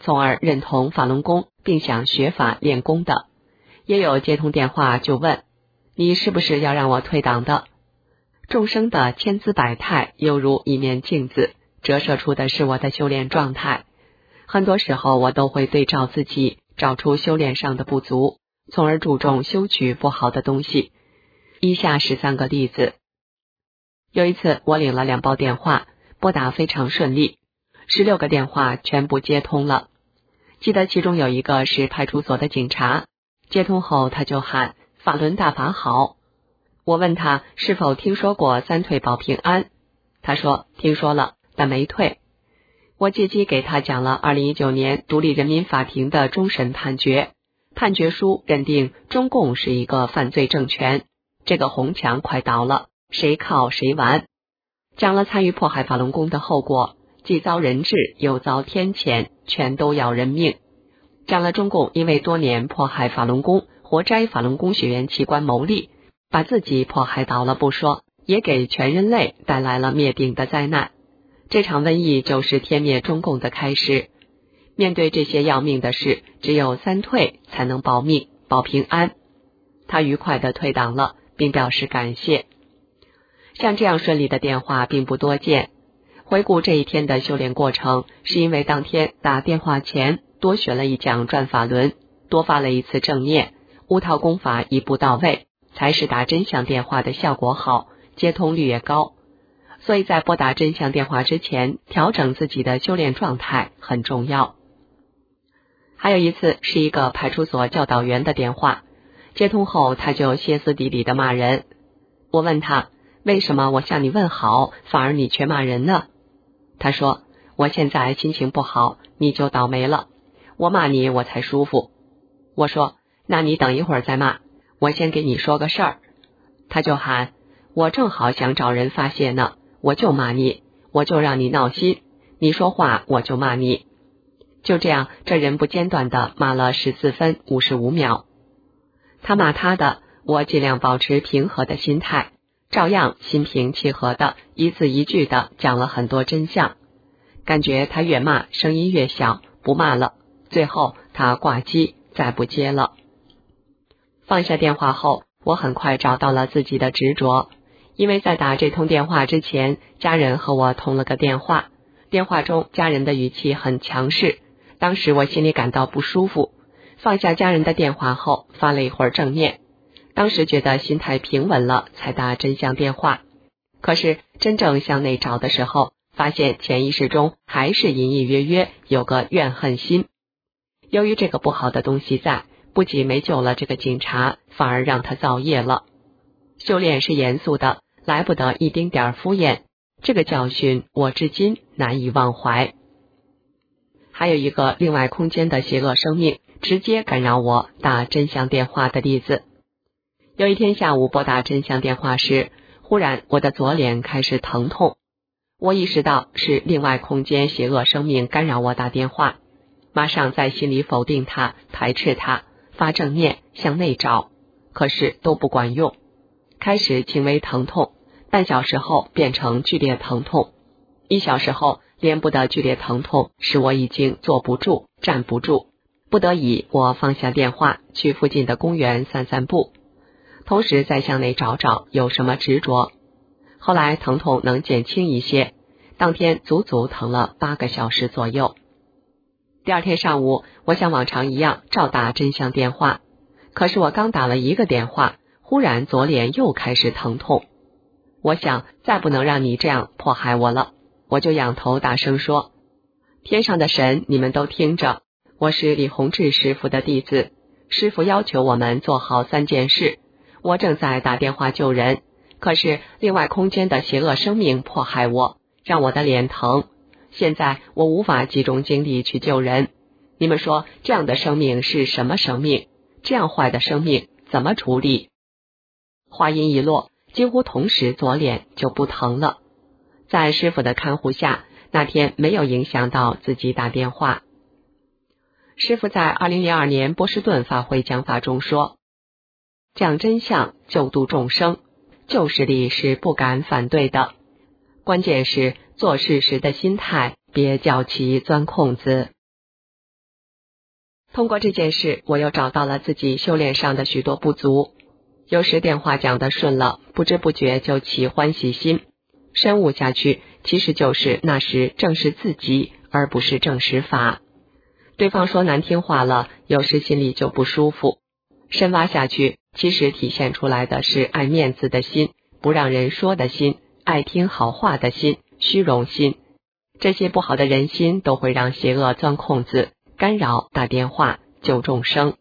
从而认同法轮功并想学法练功的，也有接通电话就问你是不是要让我退党的。众生的千姿百态犹如一面镜子，折射出的是我的修炼状态。很多时候我都会对照自己，找出修炼上的不足，从而注重修取不好的东西。以下是三个例子。有一次我领了两包电话，拨打非常顺利，十六个电话全部接通了。记得其中有一个是派出所的警察，接通后他就喊法轮大法好。我问他是否听说过三退保平安，他说听说了，但没退。我借机给他讲了二零一九年独立人民法庭的终审判决，判决书认定中共是一个犯罪政权，这个红墙快倒了，谁靠谁完。讲了参与迫害法轮功的后果，既遭人质又遭天谴，全都要人命。讲了中共因为多年迫害法轮功，活摘法轮功学员器官牟利，把自己迫害倒了不说，也给全人类带来了灭顶的灾难。这场瘟疫就是天灭中共的开始。面对这些要命的事，只有三退才能保命保平安。他愉快地退党了，并表示感谢。像这样顺利的电话并不多见。回顾这一天的修炼过程，是因为当天打电话前多学了一讲转法轮，多发了一次正念，无套功法一步到位，才是打真相电话的效果好，接通率也高。所以在拨打真相电话之前，调整自己的修炼状态很重要。还有一次是一个派出所教导员的电话，接通后他就歇斯底里的骂人。我问他，为什么我向你问好，反而你却骂人呢？他说，我现在心情不好，你就倒霉了，我骂你我才舒服。我说，那你等一会儿再骂，我先给你说个事儿。他就喊，我正好想找人发泄呢，我就骂你，我就让你闹心，你说话我就骂你。就这样，这人不间断地骂了十四分五十五秒。他骂他的，我尽量保持平和的心态，照样心平气和的一字一句的讲了很多真相。感觉他越骂声音越小，不骂了，最后他挂机再不接了。放下电话后，我很快找到了自己的执着。因为在打这通电话之前，家人和我通了个电话，电话中家人的语气很强势，当时我心里感到不舒服。放下家人的电话后，发了一会儿正念，当时觉得心态平稳了，才打真相电话。可是真正向内找的时候，发现潜意识中还是隐隐约约有个怨恨心。由于这个不好的东西在，不仅没救了这个警察，反而让他造业了。修炼是严肃的，来不得一丁点敷衍，这个教训我至今难以忘怀。还有一个另外空间的邪恶生命直接干扰我打真相电话的例子。有一天下午拨打真相电话时，忽然我的左脸开始疼痛，我意识到是另外空间邪恶生命干扰我打电话，马上在心里否定它，排斥它，发正念向内找，可是都不管用。开始轻微疼痛，半小时后变成剧烈疼痛，一小时后脸部的剧烈疼痛使我已经坐不住站不住，不得已我放下电话，去附近的公园散散步，同时再向内找找有什么执着。后来疼痛能减轻一些，当天足足疼了八个小时左右。第二天上午，我像往常一样照打真相电话，可是我刚打了一个电话，忽然左脸又开始疼痛。我想再不能让你这样迫害我了，我就仰头大声说，天上的神你们都听着，我是李洪志师傅的弟子，师傅要求我们做好三件事，我正在打电话救人，可是另外空间的邪恶生命迫害我，让我的脸疼，现在我无法集中精力去救人，你们说这样的生命是什么生命？这样坏的生命怎么处理？话音一落，几乎同时左脸就不疼了。在师傅的看护下，那天没有影响到自己打电话。师傅在二零零二年波士顿法会讲法中说，讲真相救度众生，旧势力是不敢反对的，关键是做事时的心态，别叫其钻空子。 通过这件事，我又找到了自己修炼上的许多不足。有时电话讲得顺了，不知不觉就起欢喜心，深悟下去，其实就是那时正是自己，而不是正实法。对方说难听话了，有时心里就不舒服。深挖下去，其实体现出来的是爱面子的心，不让人说的心，爱听好话的心，虚荣心。这些不好的人心都会让邪恶钻空子，干扰打电话救众生。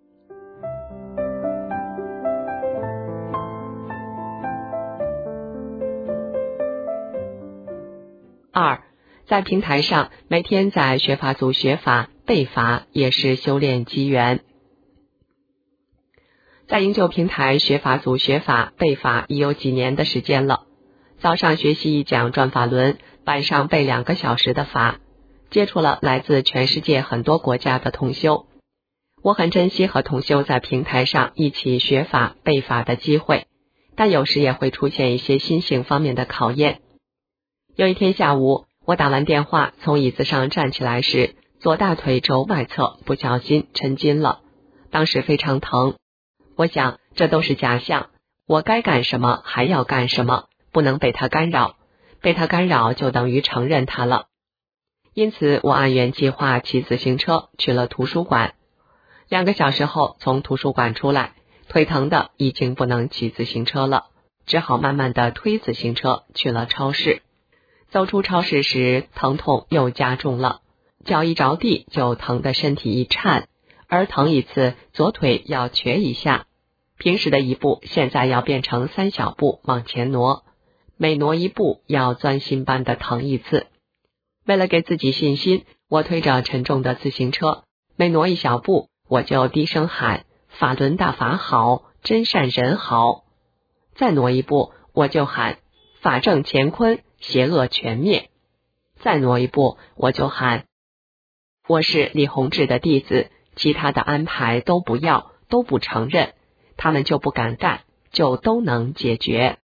二，在平台上每天在学法组学法背法，也是修炼机缘。在营救平台学法组学法背法已有几年的时间了，早上学习一讲转法轮，晚上背两个小时的法，接触了来自全世界很多国家的同修。我很珍惜和同修在平台上一起学法背法的机会，但有时也会出现一些心性方面的考验。有一天下午，我打完电话从椅子上站起来时，左大腿肘外侧不小心抻筋了，当时非常疼。我想这都是假象，我该干什么还要干什么，不能被它干扰，被它干扰就等于承认它了。因此我按原计划骑自行车去了图书馆。两个小时后从图书馆出来，腿疼的已经不能骑自行车了，只好慢慢的推自行车去了超市。走出超市时，疼痛又加重了，脚一着地就疼得身体一颤，而疼一次左腿要瘸一下，平时的一步现在要变成三小步往前挪，每挪一步要钻心般的疼一次。为了给自己信心，我推着沉重的自行车，每挪一小步我就低声喊法轮大法好，真善人好。再挪一步我就喊法正乾坤，邪恶全灭。再挪一步我就喊我是李洪志的弟子，其他的安排都不要，都不承认，他们就不敢干，就都能解决。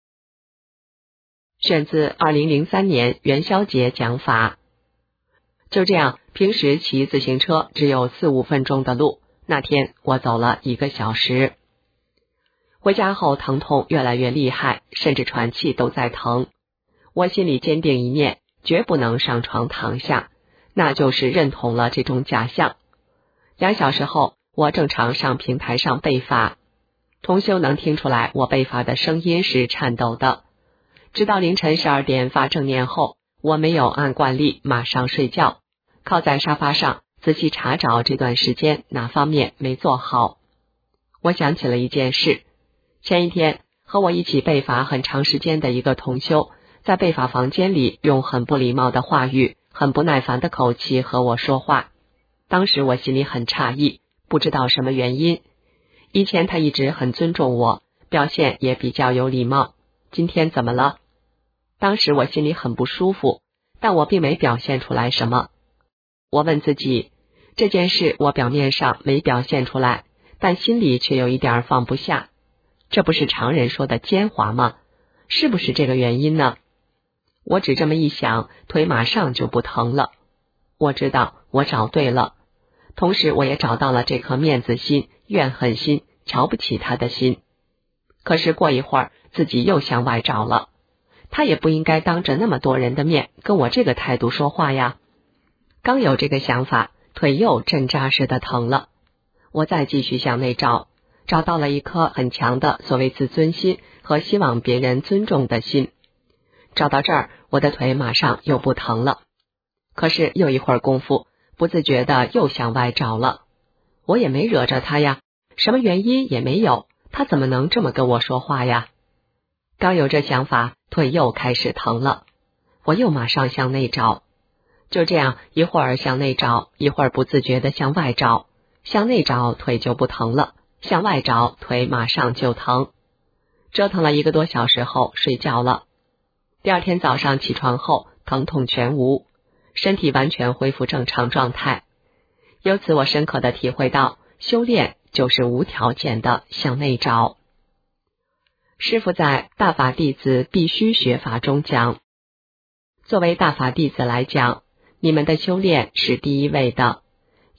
选自二零零三年元宵节讲法。就这样，平时骑自行车只有四五分钟的路，那天我走了一个小时。回家后疼痛越来越厉害，甚至喘气都在疼。我心里坚定一念，绝不能上床躺下，那就是认同了这种假象。两小时后，我正常上平台上背法，同修能听出来我背法的声音是颤抖的。直到凌晨十二点发正念后，我没有按惯例马上睡觉，靠在沙发上仔细查找这段时间哪方面没做好。我想起了一件事，前一天和我一起背法很长时间的一个同修，在背法房间里用很不礼貌的话语，很不耐烦的口气和我说话。当时我心里很诧异，不知道什么原因。以前他一直很尊重我，表现也比较有礼貌，今天怎么了？当时我心里很不舒服，但我并没表现出来什么。我问自己，这件事我表面上没表现出来，但心里却有一点放不下，这不是常人说的奸猾吗？是不是这个原因呢？我只这么一想，腿马上就不疼了。我知道我找对了，同时我也找到了这颗面子心、怨恨心、瞧不起他的心。可是过一会儿，自己又向外找了，他也不应该当着那么多人的面跟我这个态度说话呀。刚有这个想法，腿又针扎似的疼了。我再继续向内找，找到了一颗很强的所谓自尊心和希望别人尊重的心。找到这儿，我的腿马上又不疼了。可是又一会儿功夫，不自觉的又向外找了。我也没惹着他呀，什么原因也没有，他怎么能这么跟我说话呀？刚有这想法，腿又开始疼了。我又马上向内找，就这样一会儿向内找，一会儿不自觉的向外找。向内找腿就不疼了，向外找腿马上就疼。折腾了一个多小时后睡觉了。第二天早上起床后，疼痛全无，身体完全恢复正常状态。由此我深刻地体会到，修炼就是无条件的向内找。师父在《大法弟子必须学法》中讲，作为大法弟子来讲，你们的修炼是第一位的，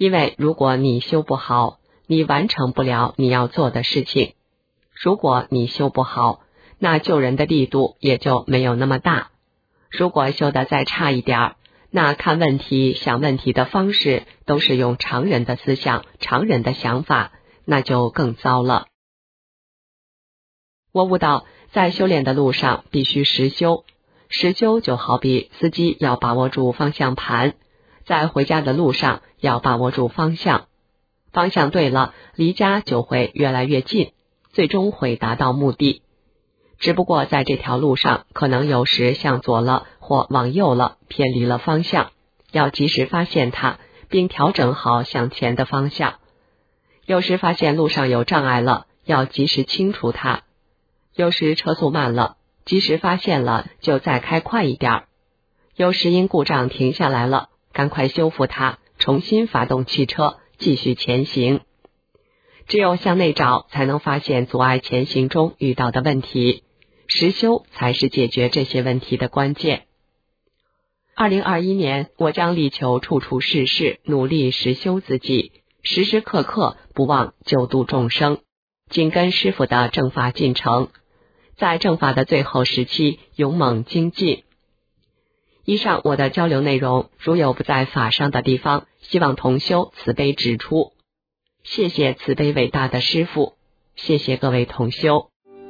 因为如果你修不好，你完成不了你要做的事情。如果你修不好，那救人的力度也就没有那么大。如果修得再差一点，那看问题、想问题的方式都是用常人的思想、常人的想法，那就更糟了。我悟到，在修炼的路上必须实修。实修就好比司机要把握住方向盘，在回家的路上要把握住方向。方向对了，离家就会越来越近，最终会达到目的。只不过在这条路上，可能有时向左了或往右了，偏离了方向，要及时发现它，并调整好向前的方向。有时发现路上有障碍了，要及时清除它。有时车速慢了，及时发现了就再开快一点。有时因故障停下来了，赶快修复它，重新发动汽车，继续前行。只有向内找，才能发现阻碍前行中遇到的问题，实修才是解决这些问题的关键。二零二一年，我将力求处处事事努力实修自己，时时刻刻不忘救度众生，紧跟师父的正法进程，在正法的最后时期勇猛精进。以上我的交流内容，如有不在法上的地方，希望同修慈悲指出。谢谢慈悲伟大的师父，谢谢各位同修。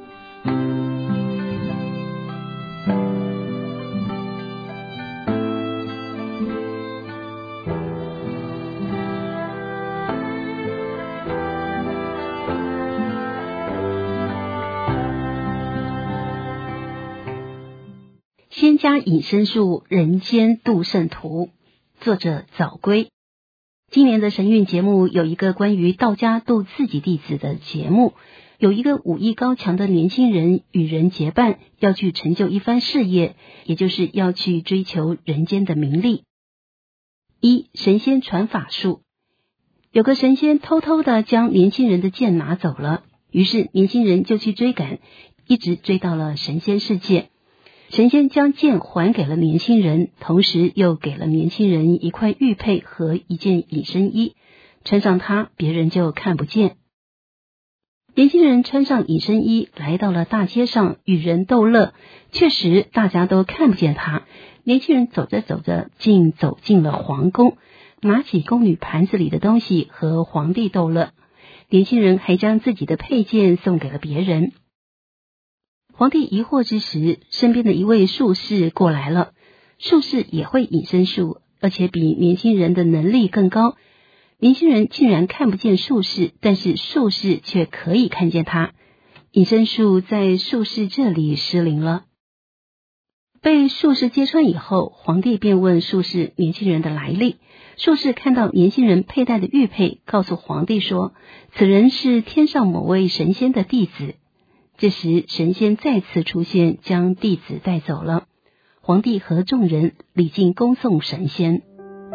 仙家隐身术人间度圣途，作者早归。今年的神韵节目有一个关于道家度自己弟子的节目，有一个武艺高强的年轻人与人结伴，要去成就一番事业，也就是要去追求人间的名利。一、神仙传法术。有个神仙偷偷的将年轻人的剑拿走了，于是年轻人就去追赶，一直追到了神仙世界。神仙将剑还给了年轻人，同时又给了年轻人一块玉佩和一件隐身衣，穿上它，别人就看不见。年轻人穿上隐身衣，来到了大街上与人逗乐，确实大家都看不见他。年轻人走着走着，竟走进了皇宫，拿起宫女盘子里的东西和皇帝逗乐。年轻人还将自己的佩剑送给了别人。皇帝疑惑之时，身边的一位术士过来了。术士也会隐身术，而且比年轻人的能力更高。年轻人竟然看不见术士，但是术士却可以看见他。隐身术在术士这里失灵了。被术士揭穿以后，皇帝便问术士年轻人的来历。术士看到年轻人佩戴的玉佩，告诉皇帝说，此人是天上某位神仙的弟子。这时神仙再次出现，将弟子带走了。皇帝和众人礼敬恭送神仙。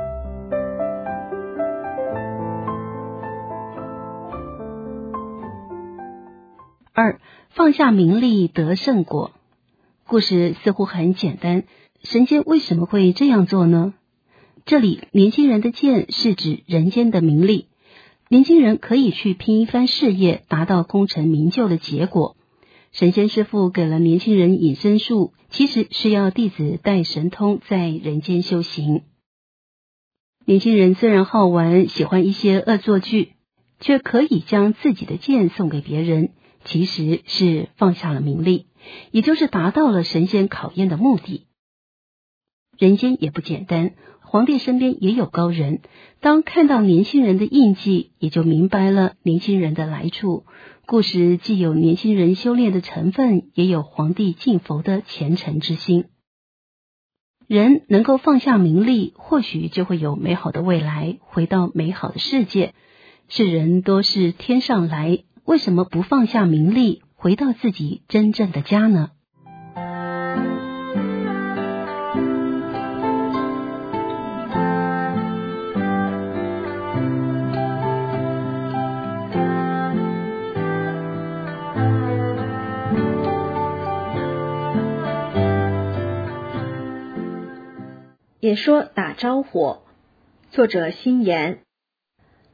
二、放下名利得圣果。故事似乎很简单，神仙为什么会这样做呢？这里年轻人的剑是指人间的名利，年轻人可以去拼一番事业，达到功成名就的结果。神仙师父给了年轻人隐身术，其实是要弟子带神通在人间修行。年轻人虽然好玩，喜欢一些恶作剧，却可以将自己的剑送给别人，其实是放下了名利，也就是达到了神仙考验的目的。人间也不简单，皇帝身边也有高人，当看到年轻人的印记，也就明白了年轻人的来处。故事既有年轻人修炼的成分，也有皇帝敬佛的虔诚之心。人能够放下名利，或许就会有美好的未来，回到美好的世界。世人多是天上来，为什么不放下名利，回到自己真正的家呢？ 也说打招呼，作者辛言。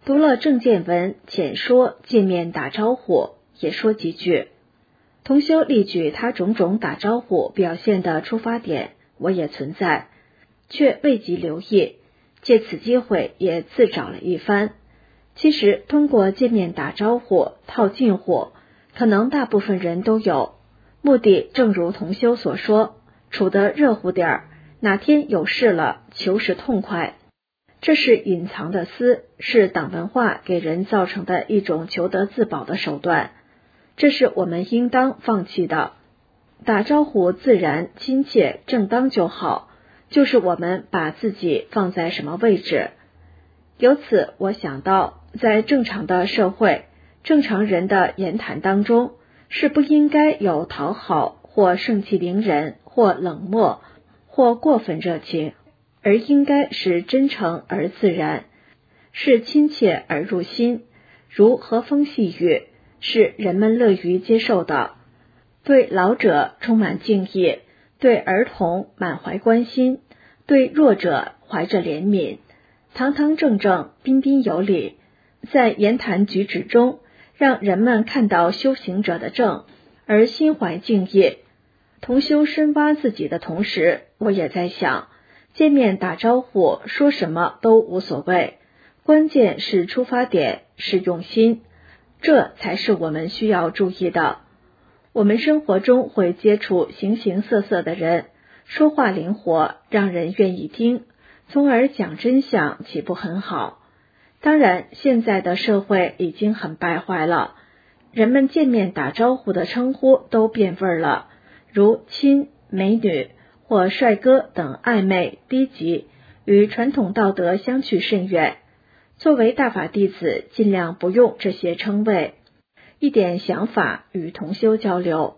读了证件文，简说见面打招呼，也说几句。同修例举他种种打招呼表现的出发点，我也存在，却未及留意，借此机会也自找了一番。其实通过见面打招呼套近乎，可能大部分人都有，目的正如同修所说，处得热乎点儿，哪天有事了求是痛快。这是隐藏的私，是党文化给人造成的一种求得自保的手段，这是我们应当放弃的。打招呼自然亲切正当就好，就是我们把自己放在什么位置。由此我想到，在正常的社会，正常人的言谈当中，是不应该有讨好或盛气凌人或冷漠或过分热情，而应该是真诚而自然，是亲切而入心，如和风细雨，是人们乐于接受的。对老者充满敬意，对儿童满怀关心，对弱者怀着怜悯，堂堂正正，彬彬有礼，在言谈举止中让人们看到修行者的正，而心怀敬意。同修深挖自己的同时，我也在想，见面打招呼说什么都无所谓，关键是出发点，是用心，这才是我们需要注意的。我们生活中会接触形形色色的人，说话灵活，让人愿意听，从而讲真相，岂不很好？当然，现在的社会已经很败坏了，人们见面打招呼的称呼都变味了，如亲、美女或帅哥等暧昧低级，与传统道德相去甚远。作为大法弟子，尽量不用这些称谓，一点想法与同修交流。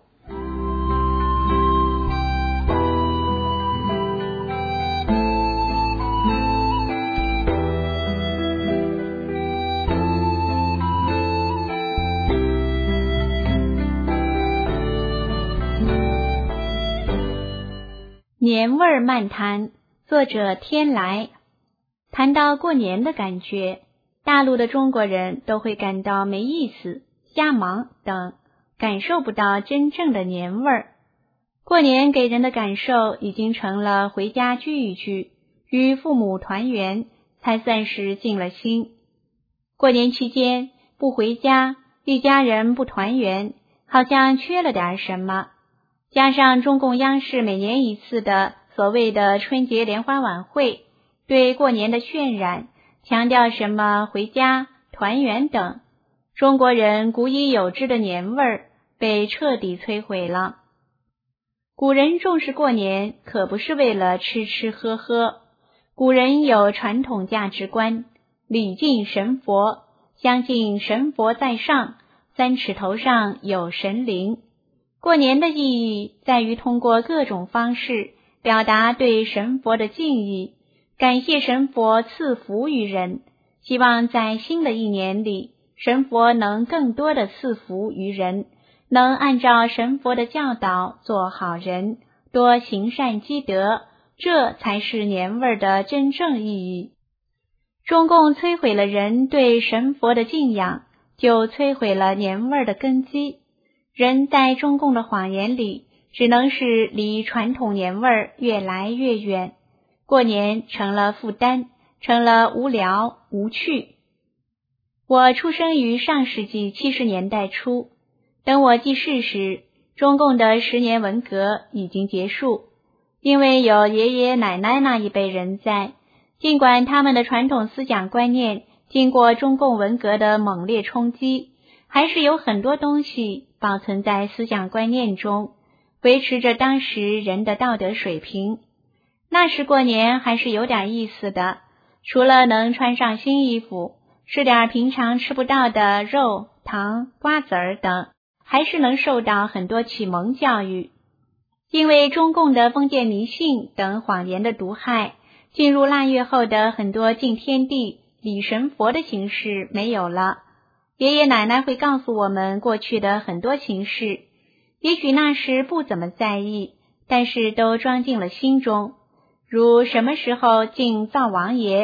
年味儿漫谈，作者天来。谈到过年的感觉，大陆的中国人都会感到没意思、瞎忙等，感受不到真正的年味儿。过年给人的感受已经成了回家聚一聚，与父母团圆，才算是尽了心。过年期间不回家，一家人不团圆，好像缺了点什么。加上中共央视每年一次的所谓的春节联欢晚会，对过年的渲染，强调什么回家、团圆等，中国人古已有之的年味儿被彻底摧毁了。古人重视过年，可不是为了吃吃喝喝。古人有传统价值观，礼敬神佛，相信神佛在上，三尺头上有神灵。过年的意义在于通过各种方式表达对神佛的敬意，感谢神佛赐福于人，希望在新的一年里，神佛能更多的赐福于人，能按照神佛的教导做好人，多行善积德，这才是年味的真正意义。中共摧毁了人对神佛的敬仰，就摧毁了年味的根基。人在中共的谎言里，只能是离传统年味越来越远，过年成了负担，成了无聊无趣。我出生于上世纪七十年代初，等我记事时，中共的十年文革已经结束。因为有爷爷奶奶那一辈人在，尽管他们的传统思想观念经过中共文革的猛烈冲击，还是有很多东西保存在思想观念中，维持着当时人的道德水平。那时过年还是有点意思的，除了能穿上新衣服，吃点平常吃不到的肉、糖、瓜子儿等，还是能受到很多启蒙教育。因为中共的封建迷信等谎言的毒害，进入腊月后的很多敬天地、礼神佛的形式没有了。爷爷奶奶会告诉我们过去的很多情事，也许那时不怎么在意，但是都装进了心中。如什么时候敬灶王爷，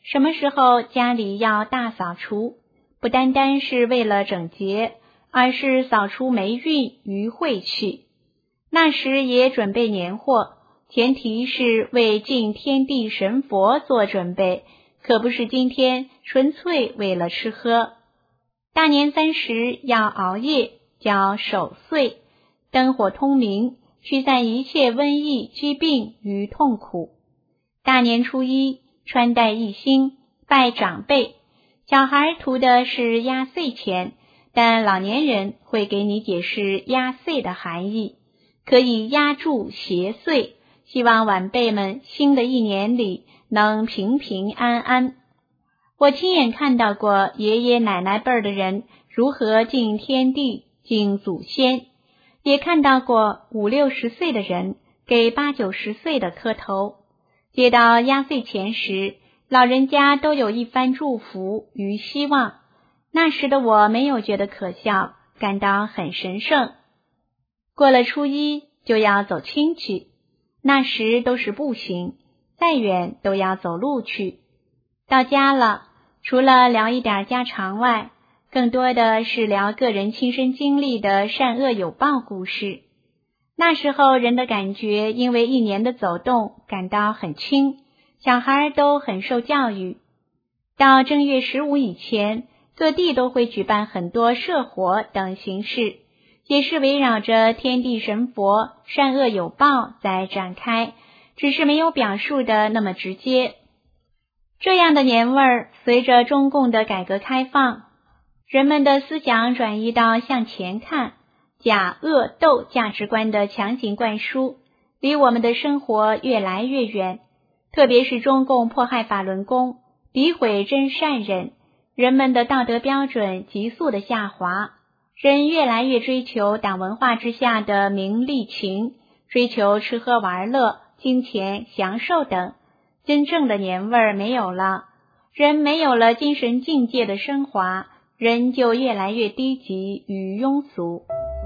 什么时候家里要大扫除，不单单是为了整洁，而是扫除霉运与晦气。那时也准备年货，前提是为敬天地神佛做准备，可不是今天纯粹为了吃喝。大年三十要熬夜，叫守岁，灯火通明，驱散一切瘟疫、疾病与痛苦。大年初一穿戴一新，拜长辈，小孩图的是压岁钱，但老年人会给你解释压岁的含义，可以压住邪祟，希望晚辈们新的一年里能平平安安。我亲眼看到过爷爷奶奶辈儿的人如何敬天地、敬祖先，也看到过五六十岁的人给八九十岁的磕头。接到压岁钱时，老人家都有一番祝福与希望。那时的我没有觉得可笑，感到很神圣。过了初一就要走亲戚，那时都是步行，再远都要走路去。到家了，除了聊一点家常外，更多的是聊个人亲身经历的善恶有报故事。那时候人的感觉因为一年的走动感到很轻，小孩都很受教育。到正月十五以前，各地都会举办很多社活等形式，也是围绕着天地神佛、善恶有报在展开，只是没有表述的那么直接。这样的年味儿，随着中共的改革开放，人们的思想转移到向前看，假恶斗价值观的强行灌输，离我们的生活越来越远。特别是中共迫害法轮功，诋毁真善人，人们的道德标准急速的下滑，人越来越追求党文化之下的名利情，追求吃喝玩乐、金钱、享受等，真正的年味儿没有了，人没有了精神境界的升华，人就越来越低级与庸俗。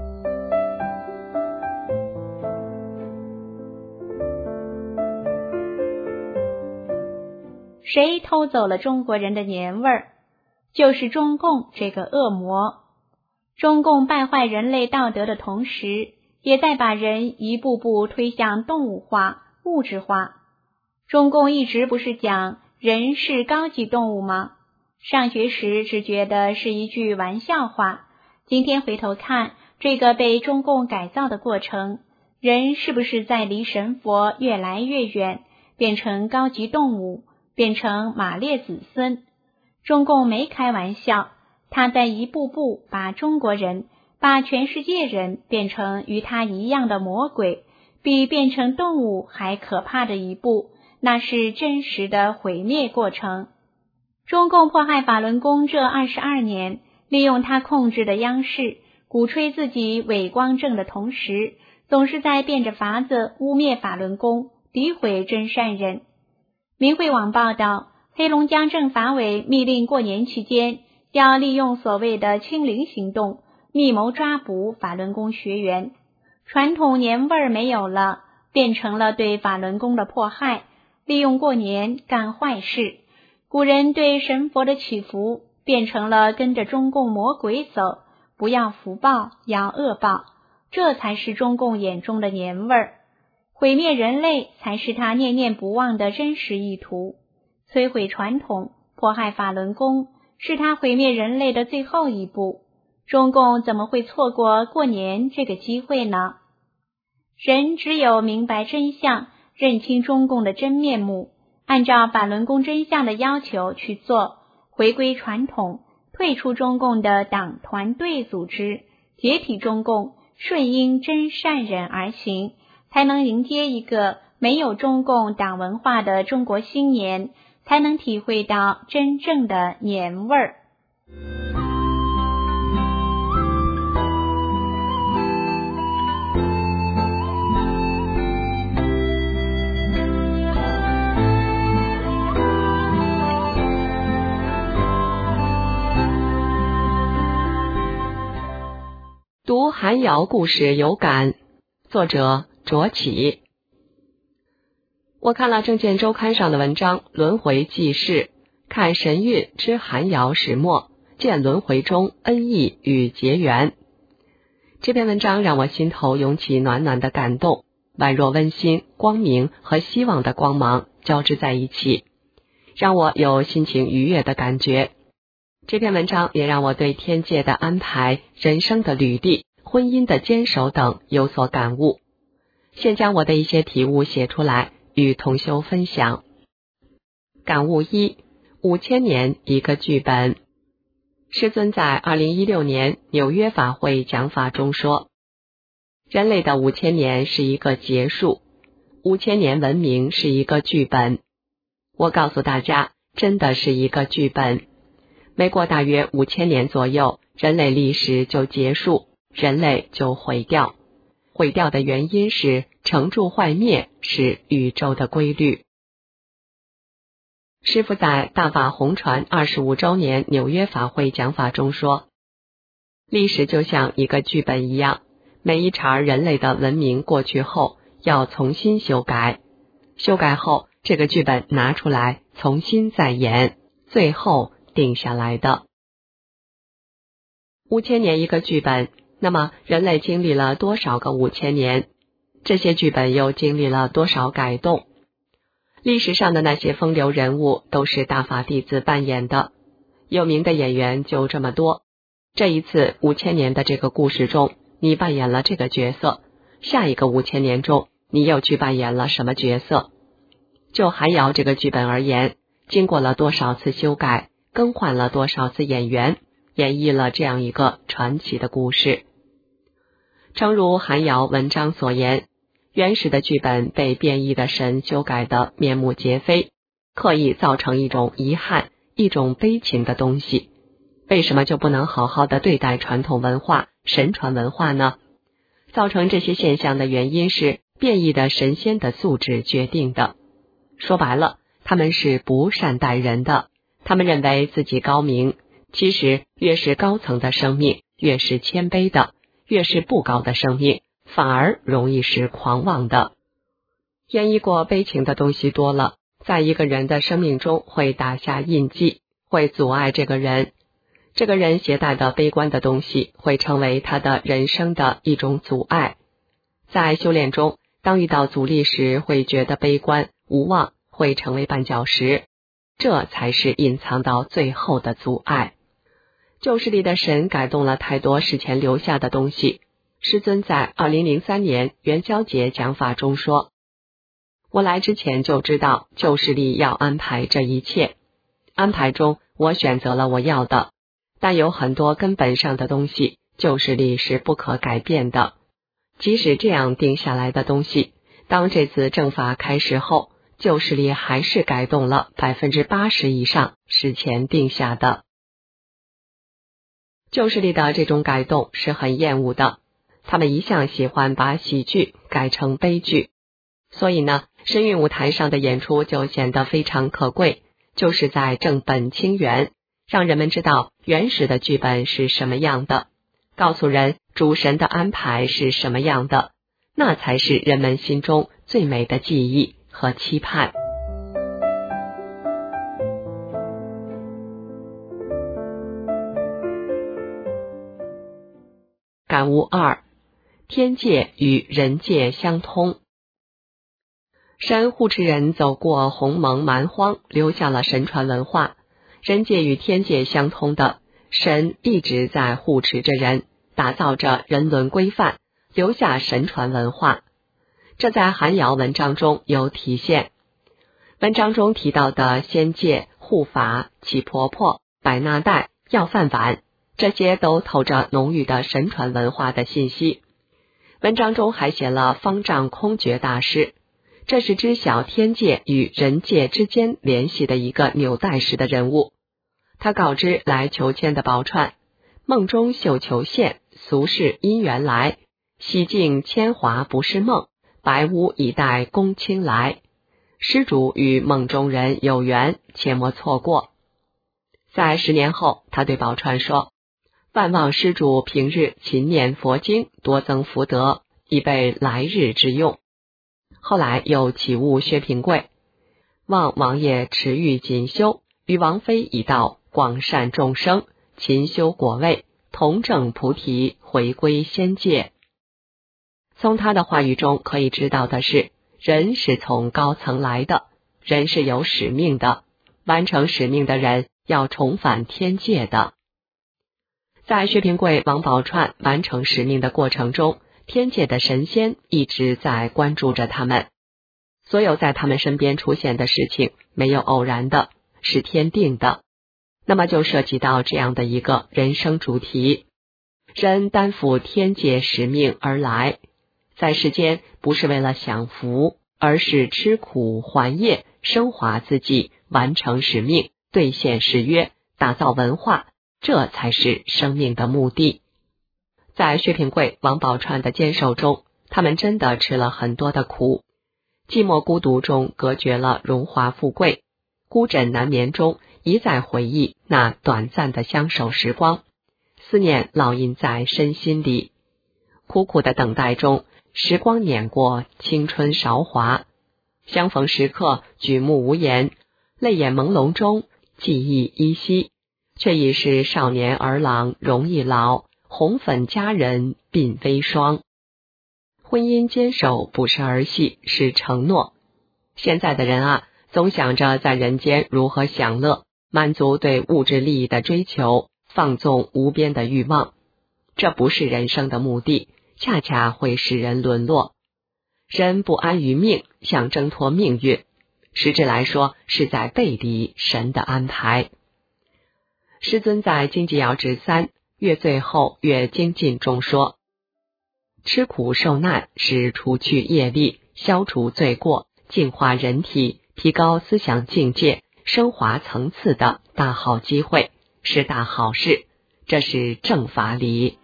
谁偷走了中国人的年味儿？就是中共这个恶魔。中共败坏人类道德的同时，也在把人一步步推向动物化、物质化。中共一直不是讲人是高级动物吗？上学时只觉得是一句玩笑话，今天回头看这个被中共改造的过程，人是不是在离神佛越来越远，变成高级动物，变成马列子孙？中共没开玩笑，他在一步步把中国人、把全世界人变成与他一样的魔鬼，比变成动物还可怕的一步，那是真实的毁灭过程。中共迫害法轮功这二十二年，利用他控制的央视，鼓吹自己伟光正的同时，总是在变着法子污蔑法轮功，诋毁真善人。明慧网报道，黑龙江政法委密令过年期间要利用所谓的清零行动，密谋抓捕法轮功学员。传统年味儿没有了，变成了对法轮功的迫害，利用过年干坏事。古人对神佛的祈福，变成了跟着中共魔鬼走，不要福报，要恶报，这才是中共眼中的年味儿。毁灭人类才是他念念不忘的真实意图。摧毁传统，迫害法轮功，是他毁灭人类的最后一步。中共怎么会错过过年这个机会呢？人只有明白真相，认清中共的真面目，按照法轮功真相的要求去做，回归传统，退出中共的党团队组织，解体中共，顺应真善人而行，才能迎接一个没有中共党文化的中国新年，才能体会到真正的年味儿。 读韩瑶故事有感，作者卓启。我看了证券周刊上的文章《轮回记事》， 看神韵之寒窑始末，见轮回中恩义与结缘。这篇文章让我心头涌起暖暖的感动，宛若温馨、光明和希望的光芒交织在一起，让我有心情愉悦的感觉。这篇文章也让我对天界的安排、人生的履历、婚姻的坚守等有所感悟。先将我的一些体悟写出来，与同修分享。感悟一：五千年一个剧本。师尊在二零一六年纽约法会讲法中说，人类的五千年是一个结束，五千年文明是一个剧本。我告诉大家，真的是一个剧本。没过大约五千年左右，人类历史就结束，人类就毁掉。毁掉的原因是成住坏灭，是宇宙的规律。师父在大法红传二十五周年纽约法会讲法中说，历史就像一个剧本一样，每一茬人类的文明过去后，要重新修改，修改后这个剧本拿出来重新再演，最后定下来的。五千年一个剧本，那么人类经历了多少个五千年？这些剧本又经历了多少改动？历史上的那些风流人物都是大法弟子扮演的，有名的演员就这么多。这一次五千年的这个故事中，你扮演了这个角色，下一个五千年中，你又去扮演了什么角色？就寒窑这个剧本而言，经过了多少次修改，更换了多少次演员，演绎了这样一个传奇的故事。诚如寒窑文章所言，原始的剧本被变异的神修改得面目皆非，刻意造成一种遗憾，一种悲情的东西。为什么就不能好好的对待传统文化、神传文化呢？造成这些现象的原因是变异的神仙的素质决定的。说白了，他们是不善待人的，他们认为自己高明，其实越是高层的生命，越是谦卑的，越是不高的生命，反而容易是狂妄的。演绎过悲情的东西多了，在一个人的生命中会打下印记，会阻碍这个人。这个人携带的悲观的东西会成为他的人生的一种阻碍。在修炼中，当遇到阻力时，会觉得悲观无望，会成为绊脚石，这才是隐藏到最后的阻碍。旧世里的神改动了太多事前留下的东西。师尊在二零零三年元宵节讲法中说，我来之前就知道旧世里要安排这一切，安排中我选择了我要的，但有很多根本上的东西，旧世里是不可改变的。即使这样定下来的东西，当这次正法开始后，旧世里还是改动了百分之八十以上事前定下的。旧世里的这种改动是很厌恶的，他们一向喜欢把喜剧改成悲剧，所以呢，神韵舞台上的演出就显得非常可贵，就是在正本清源，让人们知道原始的剧本是什么样的，告诉人主神的安排是什么样的，那才是人们心中最美的记忆和期盼。感悟二：天界与人界相通。神护持人走过鸿蒙蛮荒，留下了神传文化。人界与天界相通的，神一直在护持着人，打造着人伦规范，留下神传文化。这在寒窑文章中有体现。文章中提到的仙界、护法、乞婆婆、百纳袋、要饭碗，这些都透着浓郁的神传文化的信息。文章中还写了方丈空觉大师，这是知晓天界与人界之间联系的一个纽带式的人物。他告知来求签的宝钏，梦中绣球现，俗世因缘来，洗净铅华不是梦，白屋以待公卿来。施主与梦中人有缘，切莫错过。在十年后，他对宝钏说，万望施主平日勤念佛经，多增福德，以备来日之用。后来又启悟薛平贵，望王爷持欲谨修， 与王妃一道广善众生，勤修果位，同证菩提，回归仙界。从他的话语中可以知道的是，人是从高层来的，人是有使命的，完成使命的人要重返天界的。在薛平贵、王宝钏完成使命的过程中，天界的神仙一直在关注着他们。所有在他们身边出现的事情没有偶然的，是天定的。那么就涉及到这样的一个人生主题：人担负天界使命而来，在世间不是为了享福，而是吃苦还业，升华自己，完成使命，兑现誓约，打造文化，这才是生命的目的。在薛平贵、王宝钏的坚守中，他们真的吃了很多的苦，寂寞孤独中隔绝了荣华富贵，孤枕难眠中一再回忆那短暂的相守时光，思念烙印在身心里。苦苦的等待中，时光碾过青春韶华，相逢时刻举目无言，泪眼朦胧中记忆依稀，却已是少年儿郎容易老，红粉佳人鬓微霜。婚姻坚守不是儿戏，是承诺。现在的人啊，总想着在人间如何享乐，满足对物质利益的追求，放纵无边的欲望。这不是人生的目的，恰恰会使人沦落。人不安于命，想挣脱命运，实质来说是在背离神的安排。师尊在《经济要旨三越最后越精进》中说，吃苦受难是除去业力，消除罪过，净化人体，提高思想境界，升华层次的大好机会，是大好事，这是正法理。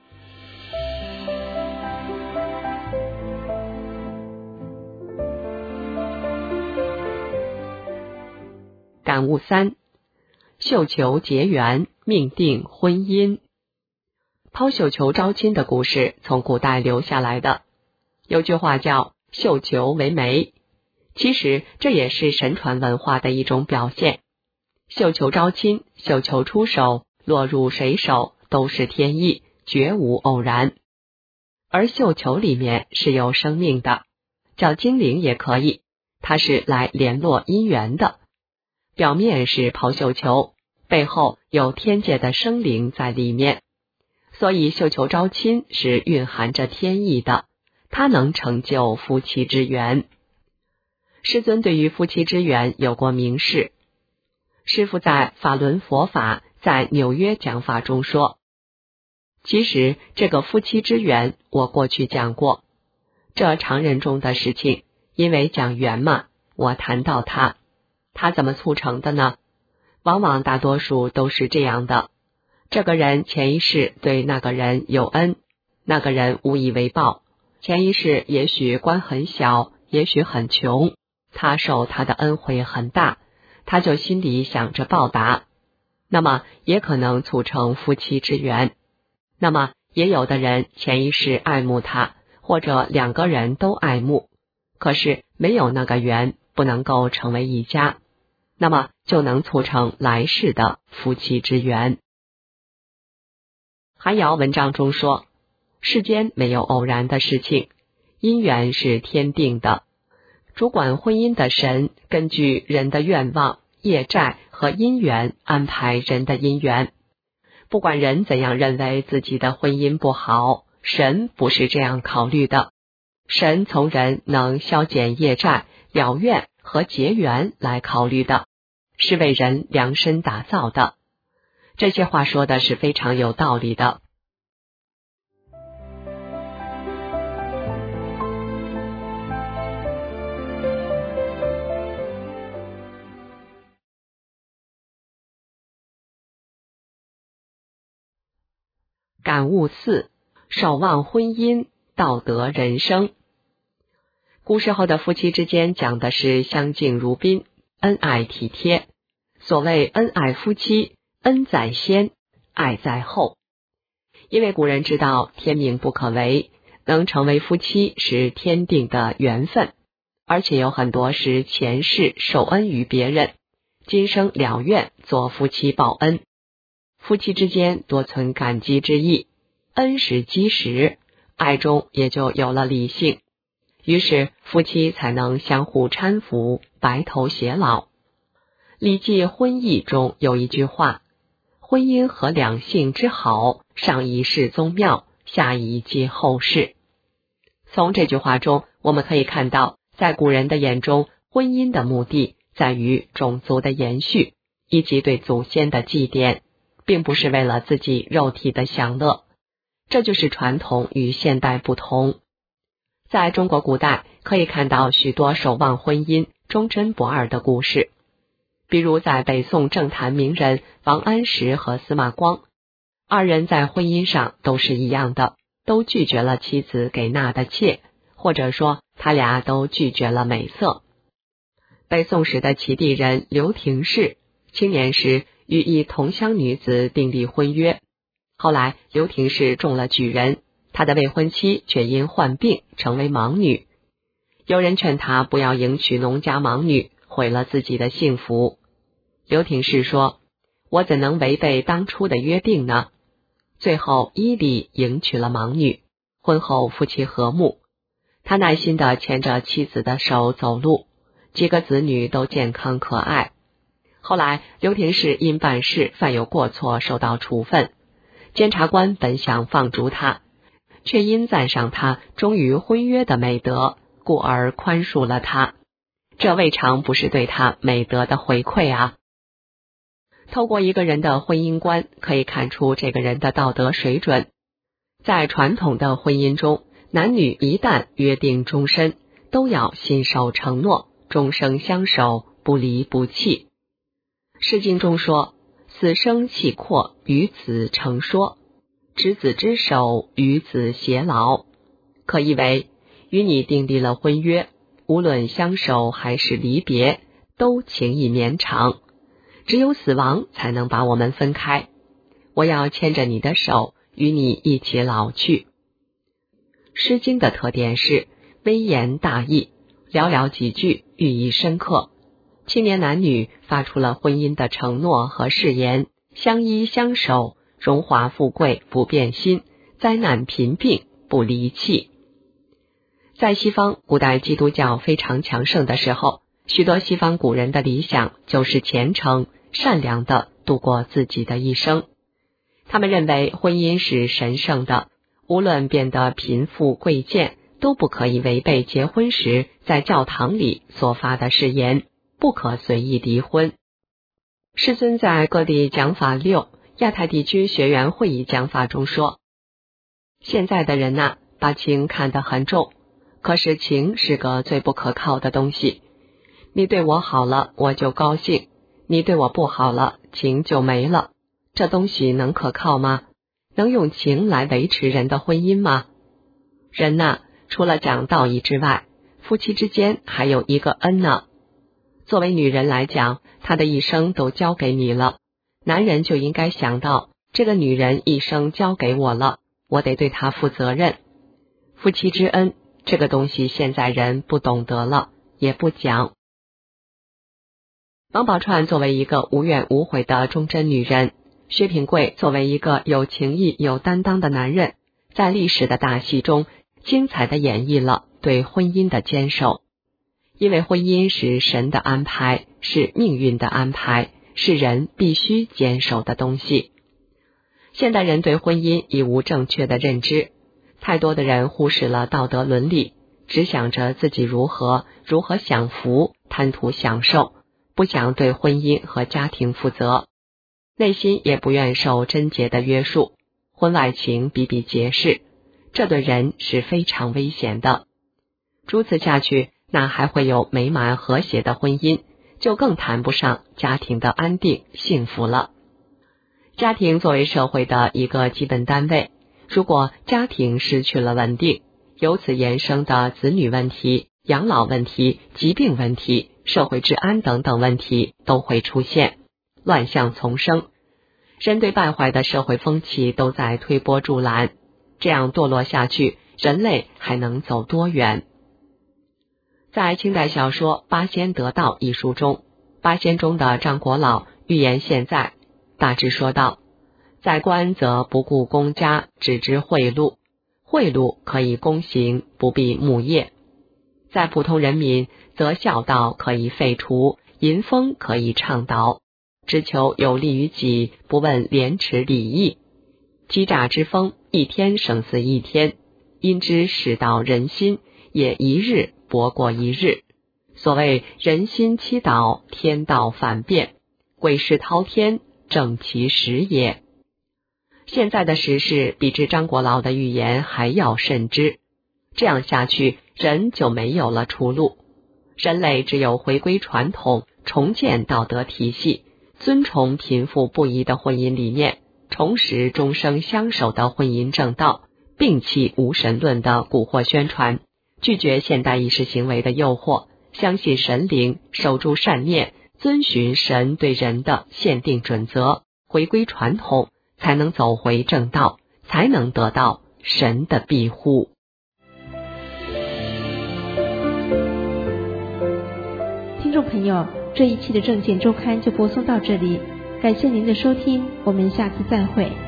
感悟三：绣球结缘，命定婚姻。抛绣球招亲的故事从古代留下来的，有句话叫绣球为媒，其实这也是神传文化的一种表现。绣球招亲，绣球出手，落入谁手都是天意，绝无偶然。而绣球里面是有生命的，叫精灵也可以，它是来联络姻缘的。表面是抛绣球，背后有天界的生灵在里面，所以绣球招亲是蕴含着天意的，它能成就夫妻之缘。师尊对于夫妻之缘有过明示，师父在法轮佛法在纽约讲法中说，其实这个夫妻之缘我过去讲过，这常人中的事情，因为讲缘嘛，我谈到它，它怎么促成的呢？往往大多数都是这样的，这个人前一世对那个人有恩，那个人无以为报，前一世也许官很小，也许很穷，他受他的恩惠很大，他就心里想着报答，那么也可能促成夫妻之缘。那么也有的人前一世爱慕他，或者两个人都爱慕，可是没有那个缘，不能够成为一家，那么就能促成来世的夫妻之缘。韩瑶文章中说，世间没有偶然的事情，姻缘是天定的，主管婚姻的神根据人的愿望、业债和因缘安排人的姻缘。不管人怎样认为自己的婚姻不好，神不是这样考虑的，神从人能消减业债、了愿和结缘来考虑的，是为人量身打造的。这些话说的是非常有道理的。感悟四：守望婚姻，道德人生。古时候的夫妻之间讲的是相敬如宾，恩爱体贴。所谓恩爱夫妻，恩在先，爱在后。因为古人知道天命不可违，能成为夫妻是天定的缘分，而且有很多是前世受恩于别人， 今生了愿做夫妻报恩，夫妻之间多存感激之意，恩是基石，爱中也就有了理性，于是夫妻才能相互搀扶，白头偕老。礼记婚义中有一句话，婚姻和两性之好，上以事宗庙，下以接后世。从这句话中我们可以看到，在古人的眼中，婚姻的目的在于种族的延续以及对祖先的祭奠，并不是为了自己肉体的享乐。这就是传统与现代不同。在中国古代可以看到许多守望婚姻、忠贞不二的故事，比如在北宋政坛名人王安石和司马光，二人在婚姻上都是一样的，都拒绝了妻子给纳的妾，或者说他俩都拒绝了美色。北宋时的齐地人刘廷士，青年时与一同乡女子订立婚约，后来刘廷士中了举人，他的未婚妻却因患病成为盲女。有人劝他不要迎娶农家盲女，毁了自己的幸福。刘廷士说，我怎能违背当初的约定呢？最后依礼迎娶了盲女，婚后夫妻和睦。他耐心地牵着妻子的手走路，几个子女都健康可爱。后来刘廷士因办事犯有过错受到处分，监察官本想放逐他，却因赞赏他忠于婚约的美德，故而宽恕了他。这未尝不是对他美德的回馈啊！透过一个人的婚姻观，可以看出这个人的道德水准。在传统的婚姻中，男女一旦约定终身，都要信守承诺，终生相守，不离不弃。诗经中说，死生契阔，与子成说，执子之手，与子偕老。可意为，与你订立了婚约，无论相守还是离别，都情意绵长。只有死亡才能把我们分开，我要牵着你的手，与你一起老去。诗经的特点是微言大义，寥寥几句，寓意深刻。青年男女发出了婚姻的承诺和誓言，相依相守，荣华富贵不变心，灾难贫病不离弃。在西方，古代基督教非常强盛的时候，许多西方古人的理想就是虔诚善良地度过自己的一生。他们认为婚姻是神圣的，无论变得贫富贵贱，都不可以违背结婚时在教堂里所发的誓言，不可随意离婚。世尊在各地讲法六亚太地区学员会议讲法中说，现在的人呐，把情看得很重，可是情是个最不可靠的东西。你对我好了，我就高兴；你对我不好了，情就没了。这东西能可靠吗？能用情来维持人的婚姻吗？人呐，除了讲道义之外，夫妻之间还有一个恩呢。作为女人来讲，她的一生都交给你了，男人就应该想到，这个女人一生交给我了，我得对她负责任。夫妻之恩，这个东西现在人不懂得了，也不讲。王宝钏作为一个无怨无悔的忠贞女人，薛平贵作为一个有情义有担当的男人，在历史的大戏中精彩地演绎了对婚姻的坚守。因为婚姻是神的安排，是命运的安排，是人必须坚守的东西。现代人对婚姻已无正确的认知，太多的人忽视了道德伦理，只想着自己如何如何享福，贪图享受，不想对婚姻和家庭负责，内心也不愿受贞洁的约束，婚外情比比皆是，这对人是非常危险的。如此下去，那还会有美满和谐的婚姻，就更谈不上家庭的安定幸福了。家庭作为社会的一个基本单位，如果家庭失去了稳定，由此衍生的子女问题、养老问题、疾病问题、社会治安等等问题都会出现，乱象丛生。人对败坏的社会风气都在推波助澜，这样堕落下去，人类还能走多远？在清代小说《八仙得道》一书中， 八仙中的张国老预言现在，大致说道：在官则不顾公家，只知贿赂，贿赂可以公行，不必牧业；在普通人民，则孝道可以废除，淫风可以倡导，只求有利于己，不问廉耻礼义。欺诈之风，一天胜似一天，因之使到人心，也一日薄过一日。所谓人心欺倒，天道反变，诡势滔天，正其时也。现在的时事比之张国老的预言还要甚之，这样下去，人就没有了出路。人类只有回归传统，重建道德体系，尊崇贫富不移的婚姻理念，重拾终生相守的婚姻正道，摒弃无神论的蛊惑宣传，拒绝现代意识行为的诱惑，相信神灵，守住善念，遵循神对人的限定准则，回归传统，才能走回正道，才能得到神的庇护。 听众朋友，这一期的政见周刊就播送到这里，感谢您的收听，我们下次再会。